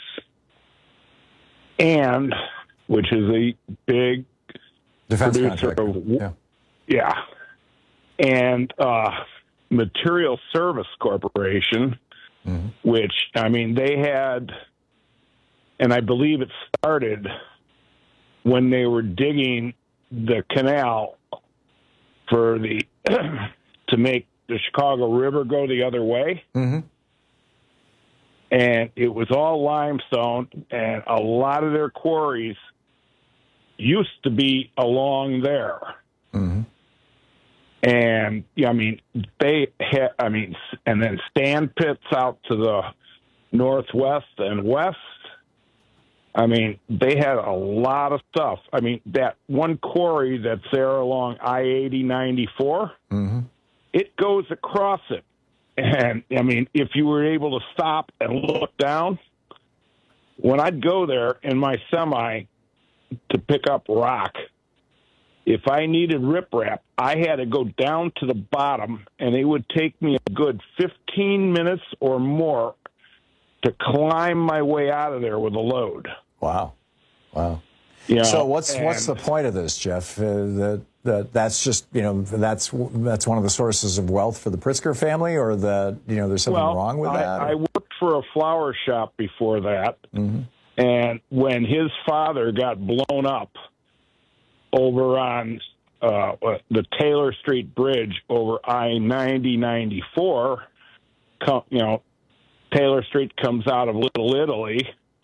and which is a big defense producer contractor. of yeah. yeah. And uh, Material Service Corporation, mm-hmm. which, I mean, they had, and I believe it started when they were digging the canal for the, to make the Chicago River go the other way. Mm-hmm. And it was all limestone, and a lot of their quarries used to be along there. Mm-hmm. And, yeah, I mean, they had, I mean, and then sand pits out to the northwest and west. I mean, they had a lot of stuff. I mean, that one quarry that's there along I eighty ninety-four, mm-hmm. it goes across it. And, I mean, if you were able to stop and look down, when I'd go there in my semi, to pick up rock, if I needed riprap, I had to go down to the bottom, and it would take me a good fifteen minutes or more to climb my way out of there with a load. Wow. Wow. You know, so what's and, what's the point of this, Jeff? Uh, that that that's just you know that's that's one of the sources of wealth for the Pritzker family, or that you know there's something well, wrong with I, that? I worked for a flower shop before that, mm-hmm. and when his father got blown up over on uh, the Taylor Street Bridge over I ninety ninety-four, you know, Taylor Street comes out of Little Italy,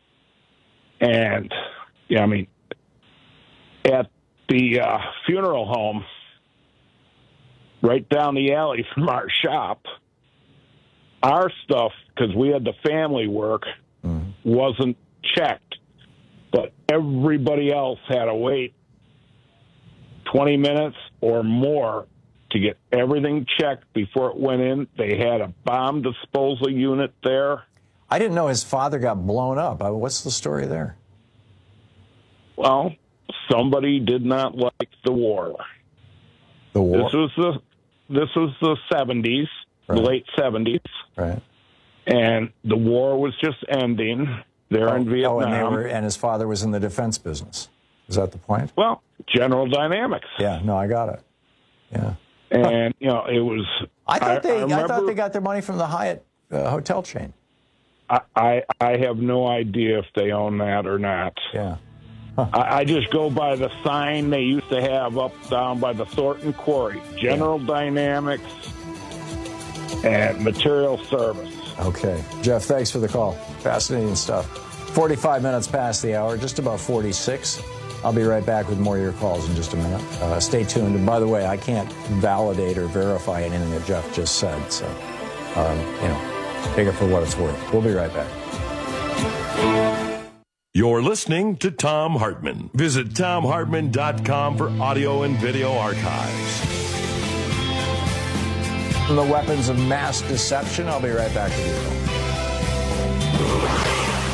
and yeah, I mean. At the uh, funeral home, right down the alley from our shop, our stuff, because we had the family work, mm-hmm. wasn't checked. But everybody else had to wait twenty minutes or more to get everything checked before it went in. They had a bomb disposal unit there. I didn't know his father got blown up. What's the story there? Well, somebody did not like the war. The war. This was the this was the seventies, right. the late seventies, right? And the war was just ending. They're oh, in Vietnam, oh, and, they were, and his father was in the defense business. Is that the point? Well, General Dynamics. Yeah, no, I got it. Yeah, and you know it was. I thought I, they. I, remember, I thought they got their money from the Hyatt uh, hotel chain. I, I I have no idea if they own that or not. Yeah. Huh. I, I just go by the sign they used to have up down by the Thornton Quarry, General yeah. Dynamics and Material Service. Okay. Jeff, thanks for the call. Fascinating stuff. forty-five minutes past the hour, just about forty-six. I'll be right back with more of your calls in just a minute. Uh, stay tuned. And by the way, I can't validate or verify anything that Jeff just said. So, um, you know, take it for what it's worth. We'll be right back. You're listening to Thom Hartmann. Visit Thom Hartmann dot com for audio and video archives. From the weapons of mass deception, I'll be right back with you.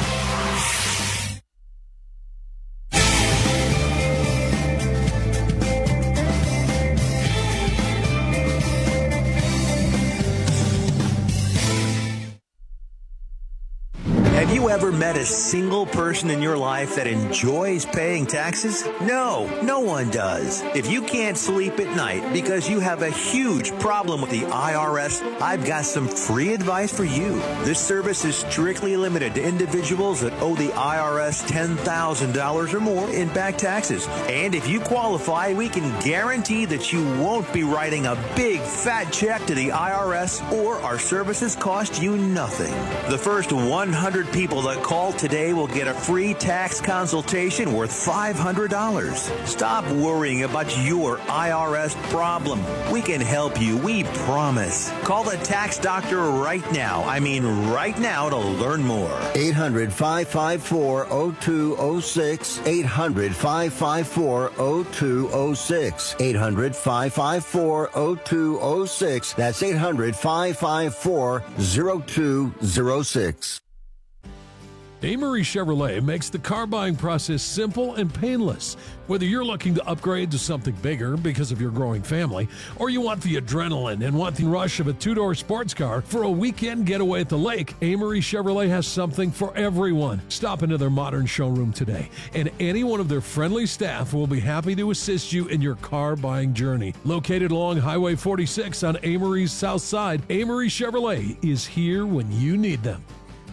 Have you ever met a single person in your life that enjoys paying taxes? No, no one does. If you can't sleep at night because you have a huge problem with the I R S, I've got some free advice for you. This service is strictly limited to individuals that owe the I R S ten thousand dollars or more in back taxes. And if you qualify, we can guarantee that you won't be writing a big fat check to the I R S, or our services cost you nothing. The first one hundred people that call today will get a free tax consultation worth five hundred dollars. Stop worrying about your I R S problem. We can help you, we promise. Call the tax doctor right now. I mean right now to learn more. eight hundred, five five four, oh two oh six. eight hundred, five five four, oh two oh six. eight hundred, five five four, oh two oh six. That's eight hundred, five five four, oh two oh six. Amory Chevrolet makes the car buying process simple and painless. Whether you're looking to upgrade to something bigger because of your growing family, or you want the adrenaline and want the rush of a two-door sports car for a weekend getaway at the lake, Amory Chevrolet has something for everyone. Stop into their modern showroom today, and any one of their friendly staff will be happy to assist you in your car buying journey. Located along Highway forty-six on Amory's south side, Amory Chevrolet is here when you need them.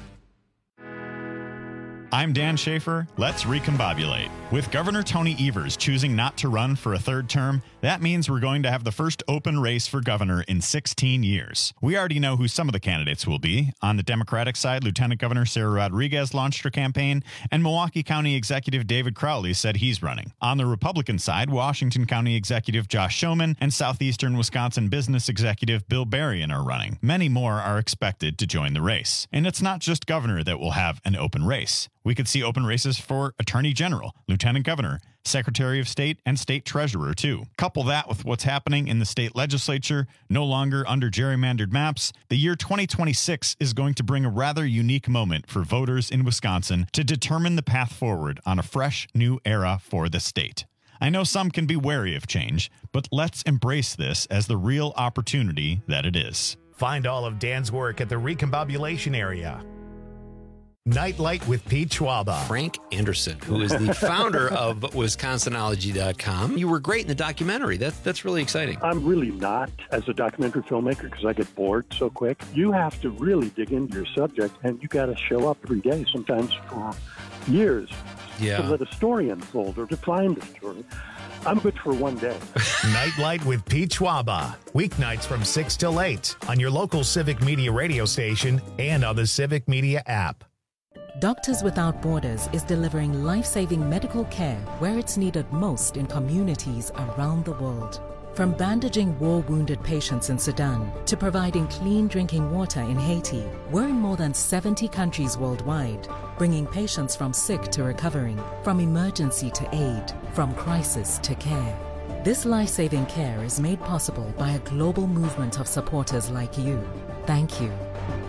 I'm Dan Schaefer. Let's recombobulate. With Governor Tony Evers choosing not to run for a third term, that means we're going to have the first open race for governor in sixteen years. We already know who some of the candidates will be. On the Democratic side, Lieutenant Governor Sarah Rodriguez launched her campaign, and Milwaukee County Executive David Crowley said he's running. On the Republican side, Washington County Executive Josh Schoeman and Southeastern Wisconsin Business Executive Bill Berrien are running. Many more are expected to join the race. And it's not just governor that will have an open race. We could see open races for Attorney General, Lieutenant Governor, Secretary of State, and State Treasurer, too. Couple that with what's happening in the state legislature, no longer under gerrymandered maps, the year twenty twenty-six is going to bring a rather unique moment for voters in Wisconsin to determine the path forward on a fresh, new era for the state. I know some can be wary of change, but let's embrace this as the real opportunity that it is. Find all of Dan's work at the Recombobulation area. Nightlight with Pete Schwaba. Frank Anderson, who is the founder of Wisconsinology dot com. You were great in the documentary. That, that's really exciting. I'm really not as a documentary filmmaker because I get bored so quick. You have to really dig into your subject, and you got to show up every day, sometimes for years, yeah. to let a story unfold or to find a story. I'm good for one day. Nightlight with Pete Schwaba. Weeknights from six till eight on your local Civic Media radio station and on the Civic Media app. Doctors Without Borders is delivering life-saving medical care where it's needed most in communities around the world. From bandaging war-wounded patients in Sudan to providing clean drinking water in Haiti, we're in more than seventy countries worldwide, bringing patients from sick to recovering, from emergency to aid, from crisis to care. This life-saving care is made possible by a global movement of supporters like you. Thank you.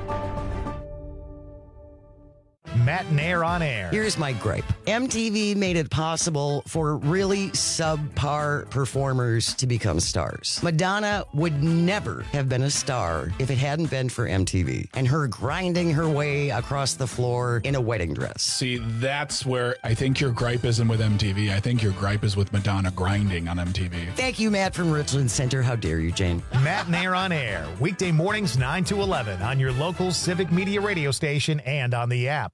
Mattinaire on Air. Here's my gripe. M T V made it possible for really subpar performers to become stars. Madonna would never have been a star if it hadn't been for M T V and her grinding her way across the floor in a wedding dress. See, that's where I think your gripe isn't with M T V. I think your gripe is with Madonna grinding on M T V. Thank you, Matt from Richland Center. How dare you, Jane? Mattinaire on Air. Weekday mornings nine to eleven on your local Civic Media radio station and on the app.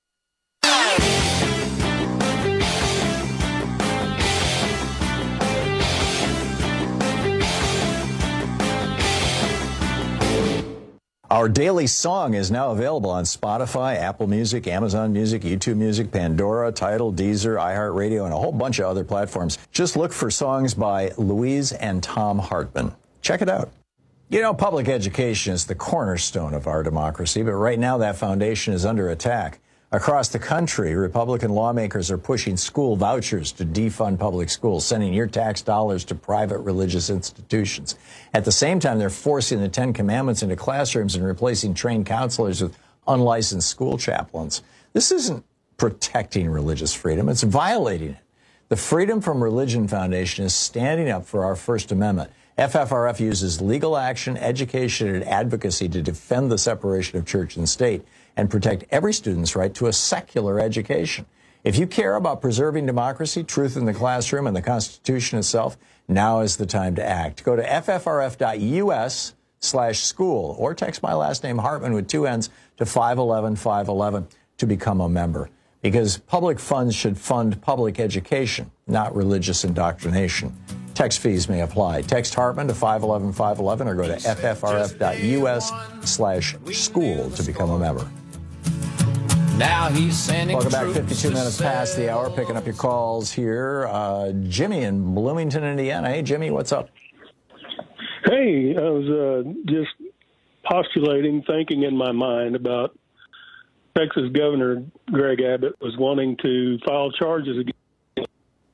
Our daily song is now available on Spotify, Apple Music, Amazon Music, YouTube Music, Pandora, Tidal, Deezer, iHeartRadio, and a whole bunch of other platforms. Just look for songs by Louise and Tom Hartman. Check it out. You know, public education is the cornerstone of our democracy, but right now that foundation is under attack. Across the country, Republican lawmakers are pushing school vouchers to defund public schools, sending your tax dollars to private religious institutions. At the same time, they're forcing the Ten Commandments into classrooms and replacing trained counselors with unlicensed school chaplains. This isn't protecting religious freedom, it's violating it. The Freedom from Religion Foundation is standing up for our First Amendment. F F R F uses legal action, education, and advocacy to defend the separation of church and state and protect every student's right to a secular education. If you care about preserving democracy, truth in the classroom, and the Constitution itself, now is the time to act. Go to F F R F dot U S slash school or text my last name Hartman with two N's to five eleven five eleven to become a member. Because public funds should fund public education, not religious indoctrination. Text fees may apply. Text Hartman to five eleven five eleven or go to F F R F dot U S slash school to become a member. Now he's sending Welcome back. fifty-two minutes past the hour. Picking up your calls here. Uh, Jimmy in Bloomington, Indiana. Hey, Jimmy, what's up? Hey, I was uh, just postulating, thinking in my mind about Texas Governor Greg Abbott was wanting to file charges against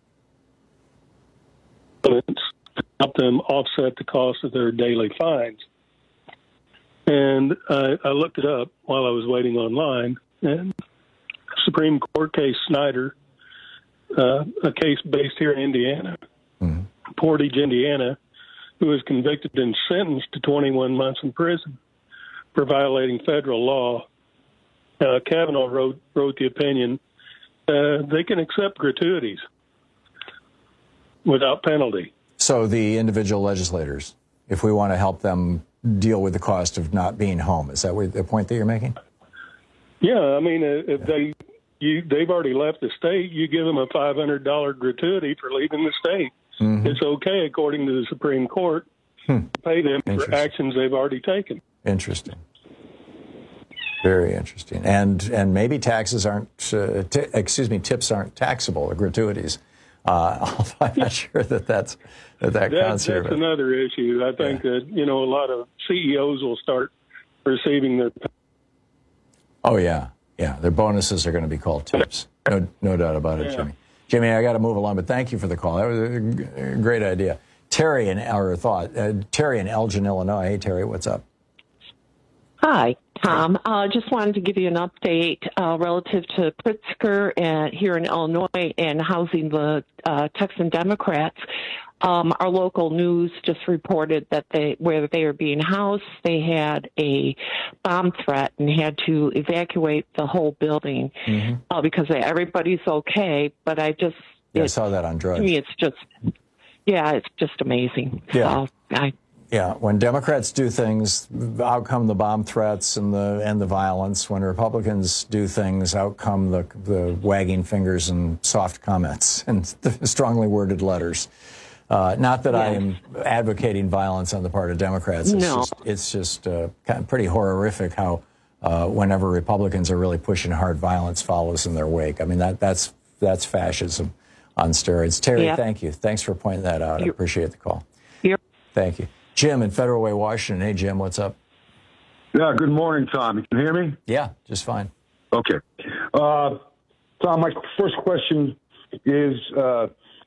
to help them offset the cost of their daily fines. And I, I looked it up while I was waiting online. And Supreme Court case Snyder, uh, a case based here in Indiana, mm-hmm. Portage, Indiana, who was convicted and sentenced to twenty-one months in prison for violating federal law. Uh, Kavanaugh wrote wrote the opinion. Uh, they can accept gratuities without penalty. So the individual legislators, if we want to help them deal with the cost of not being home, is that the point that you're making? Yeah, I mean, if they you they've already left the state, you give them a five hundred dollars gratuity for leaving the state. Mm-hmm. It's okay, according to the Supreme Court, hmm. to pay them for actions they've already taken. Interesting. Very interesting. And and maybe taxes aren't, uh, t- excuse me, tips aren't taxable, or gratuities. Uh, I'm not sure that that's that, that that's, counts here. That's another issue. I think yeah. that, you know, a lot of C E Os will start receiving their. Oh, yeah. Yeah, their bonuses are going to be called tips. No, no doubt about it, Yeah. Jimmy. Jimmy, I got to move along, but thank you for the call. That was a g- great idea. Terry in our thought. Uh, Terry in Elgin, Illinois. Hey, Terry, what's up? Hi, Tom. Uh, just wanted to give you an update uh, relative to Pritzker and here in Illinois and housing the uh, Texan Democrats. Um, our local news just reported that they, where they are being housed, they had a bomb threat and had to evacuate the whole building Mm-hmm. uh, because everybody's okay. But I just, Yeah, I it- saw that on Drudge. to me, it's just, yeah, it's just amazing. Yeah. So I, Yeah, when Democrats do things, out come the bomb threats and the and the violence. When Republicans do things, out come the the wagging fingers and soft comments and the strongly worded letters. Uh, not that I am advocating violence on the part of Democrats. It's No. just, it's just uh, kind of pretty horrific how uh, whenever Republicans are really pushing hard, violence follows in their wake. I mean, that that's that's fascism on steroids. Terry, Yeah. thank you. Thanks for pointing that out. I You're- appreciate the call. You're- Thank you. Jim in Federal Way, Washington. Hey, Jim, what's up? Yeah, good morning, Tom. You can hear me? Yeah, just fine. Okay. Uh, Tom, my first question is, uh,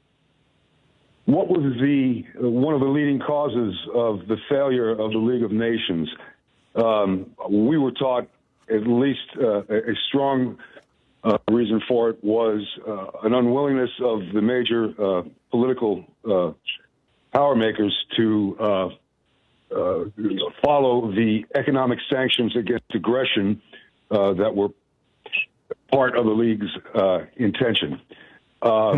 what was the uh, one of the leading causes of the failure of the League of Nations? Um, we were taught at least uh, a a strong uh, reason for it was uh, an unwillingness of the major uh, political uh, power makers to uh, uh, follow the economic sanctions against aggression uh, that were part of the League's uh, intention. Uh,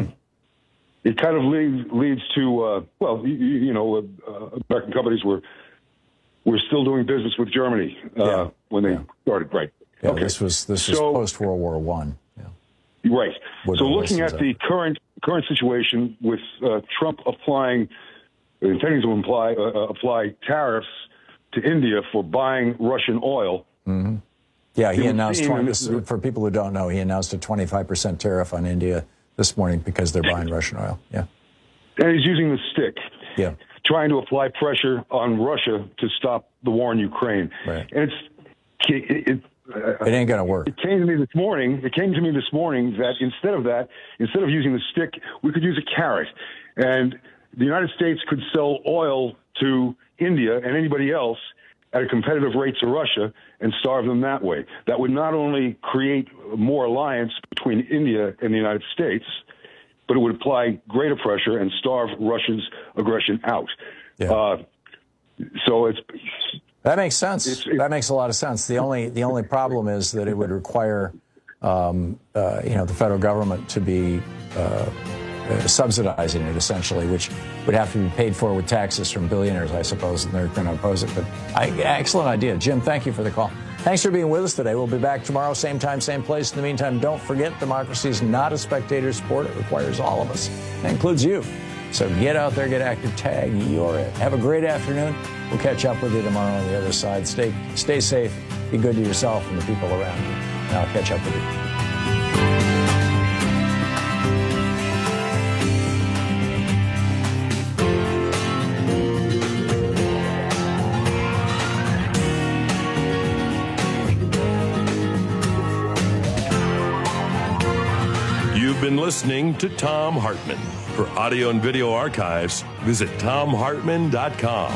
it kind of leads, leads to, uh, well, you, you know, uh, American companies were were still doing business with Germany uh, Yeah. when they started, right? Yeah, okay. this was this was So- post World War One. Right. Woodrow So looking Wilson's at the current current situation with uh, Trump applying, intending to imply, uh, uh, apply tariffs to India for buying Russian oil. Mm-hmm. Yeah, he It would announced seem- twenty, this is- for people who don't know, he announced a twenty-five percent tariff on India this morning because they're buying Russian oil. Yeah. And he's using the stick, Yeah. trying to apply pressure on Russia to stop the war in Ukraine. Right. And it's it, it, uh, It ain't going to work. It came to me this morning. It came to me this morning that instead of that, instead of using the stick, we could use a carrot, and the United States could sell oil to India and anybody else at a competitive rate to Russia and starve them that way. That would not only create more alliance between India and the United States, but it would apply greater pressure and starve Russia's aggression out. Yeah. Uh, so it's That makes sense. That makes a lot of sense. The only the only problem is that it would require, um, uh, you know, the federal government to be uh, uh, subsidizing it essentially, which would have to be paid for with taxes from billionaires, I suppose, and they're going to oppose it. But I, excellent idea, Jim. Thank you for the call. Thanks for being with us today. We'll be back tomorrow, same time, same place. In the meantime, don't forget, democracy is not a spectator sport. It requires all of us. That includes you. So get out there, get active, tag, you're it. Have a great afternoon. We'll catch up with you tomorrow on the other side. Stay, stay safe. Be good to yourself and the people around you. And I'll catch up with you. You've been listening to Tom Hartman. For audio and video archives, visit tom hartman dot com.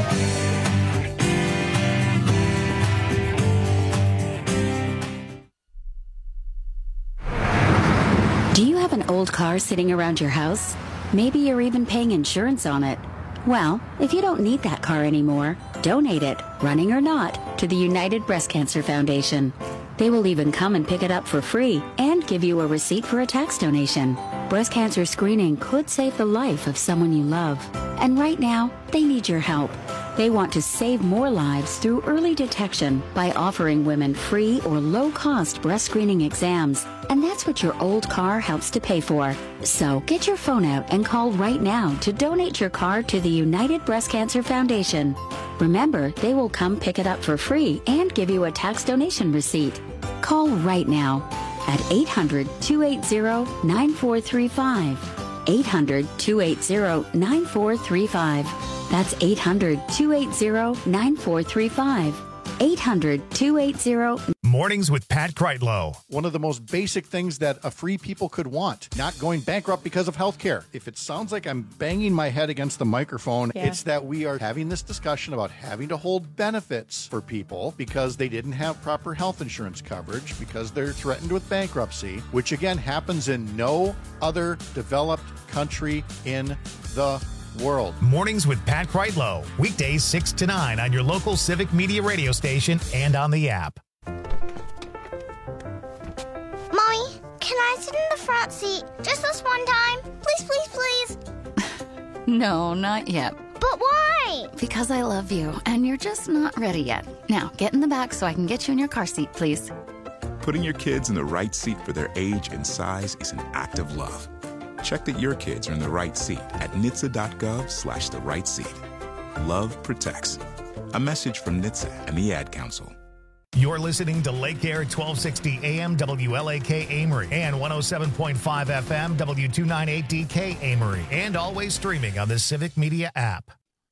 Do you have an old car sitting around your house? Maybe you're even paying insurance on it. Well, if you don't need that car anymore, donate it, running or not, to the United Breast Cancer Foundation. They will even come and pick it up for free and give you a receipt for a tax donation. Breast cancer screening could save the life of someone you love. And right now, they need your help. They want to save more lives through early detection by offering women free or low-cost breast screening exams. And that's what your old car helps to pay for. So get your phone out and call right now to donate your car to the United Breast Cancer Foundation. Remember, they will come pick it up for free and give you a tax donation receipt. Call right now at eight hundred, two eight zero, nine four three five. eight hundred, two eight zero, nine four three five. That's eight hundred, two eight zero, nine four three five. eight hundred, two eight zero. Mornings with Pat Kreitlow. One of the most basic things that a free people could want, not going bankrupt because of health care. If it sounds like I'm banging my head against the microphone, yeah. It's that we are having this discussion about having to hold benefits for people because they didn't have proper health insurance coverage, because they're threatened with bankruptcy, which again happens in no other developed country in the world. Mornings with Pat Kreitlow. Weekdays six to nine on your local Civic Media radio station and on the app. Mommy, can I sit in the front seat just this one time? Please, please, please. No, not yet. But why? Because I love you, and you're just not ready yet. Now, get in the back so I can get you in your car seat, please. Putting your kids in the right seat for their age and size is an act of love. Check that your kids are in the right seat at N H T S A dot gov slash the right seat. Love protects. A message from N H T S A and the Ad Council. You're listening to Lake Air twelve sixty A M W L A K Amory and one oh seven point five F M W two ninety-eight D K Amory, and always streaming on the Civic Media app.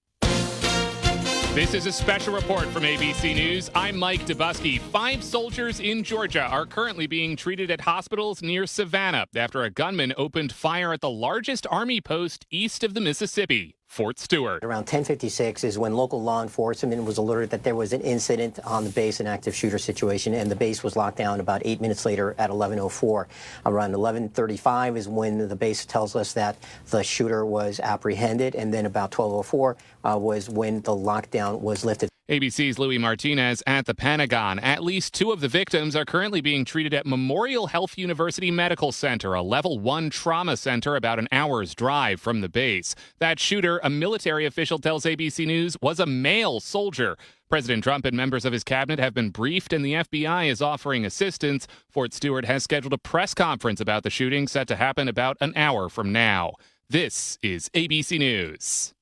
This is a special report from A B C News. I'm Mike Dubusky. Five soldiers in Georgia are currently being treated at hospitals near Savannah after a gunman opened fire at the largest Army post east of the Mississippi, Fort Stewart. Around ten fifty-six is when local law enforcement was alerted that there was an incident on the base, an active shooter situation, and the base was locked down about eight minutes later at eleven oh four. Around eleven thirty-five is when the base tells us that the shooter was apprehended, and then about twelve oh four uh, was when the lockdown was lifted. A B C's Louis Martinez at the Pentagon. At least two of the victims are currently being treated at Memorial Health University Medical Center, a level one trauma center about an hour's drive from the base. That shooter, a military official tells A B C News, was a male soldier. President Trump and members of his cabinet have been briefed, and the F B I is offering assistance. Fort Stewart has scheduled a press conference about the shooting set to happen about an hour from now. This is A B C News.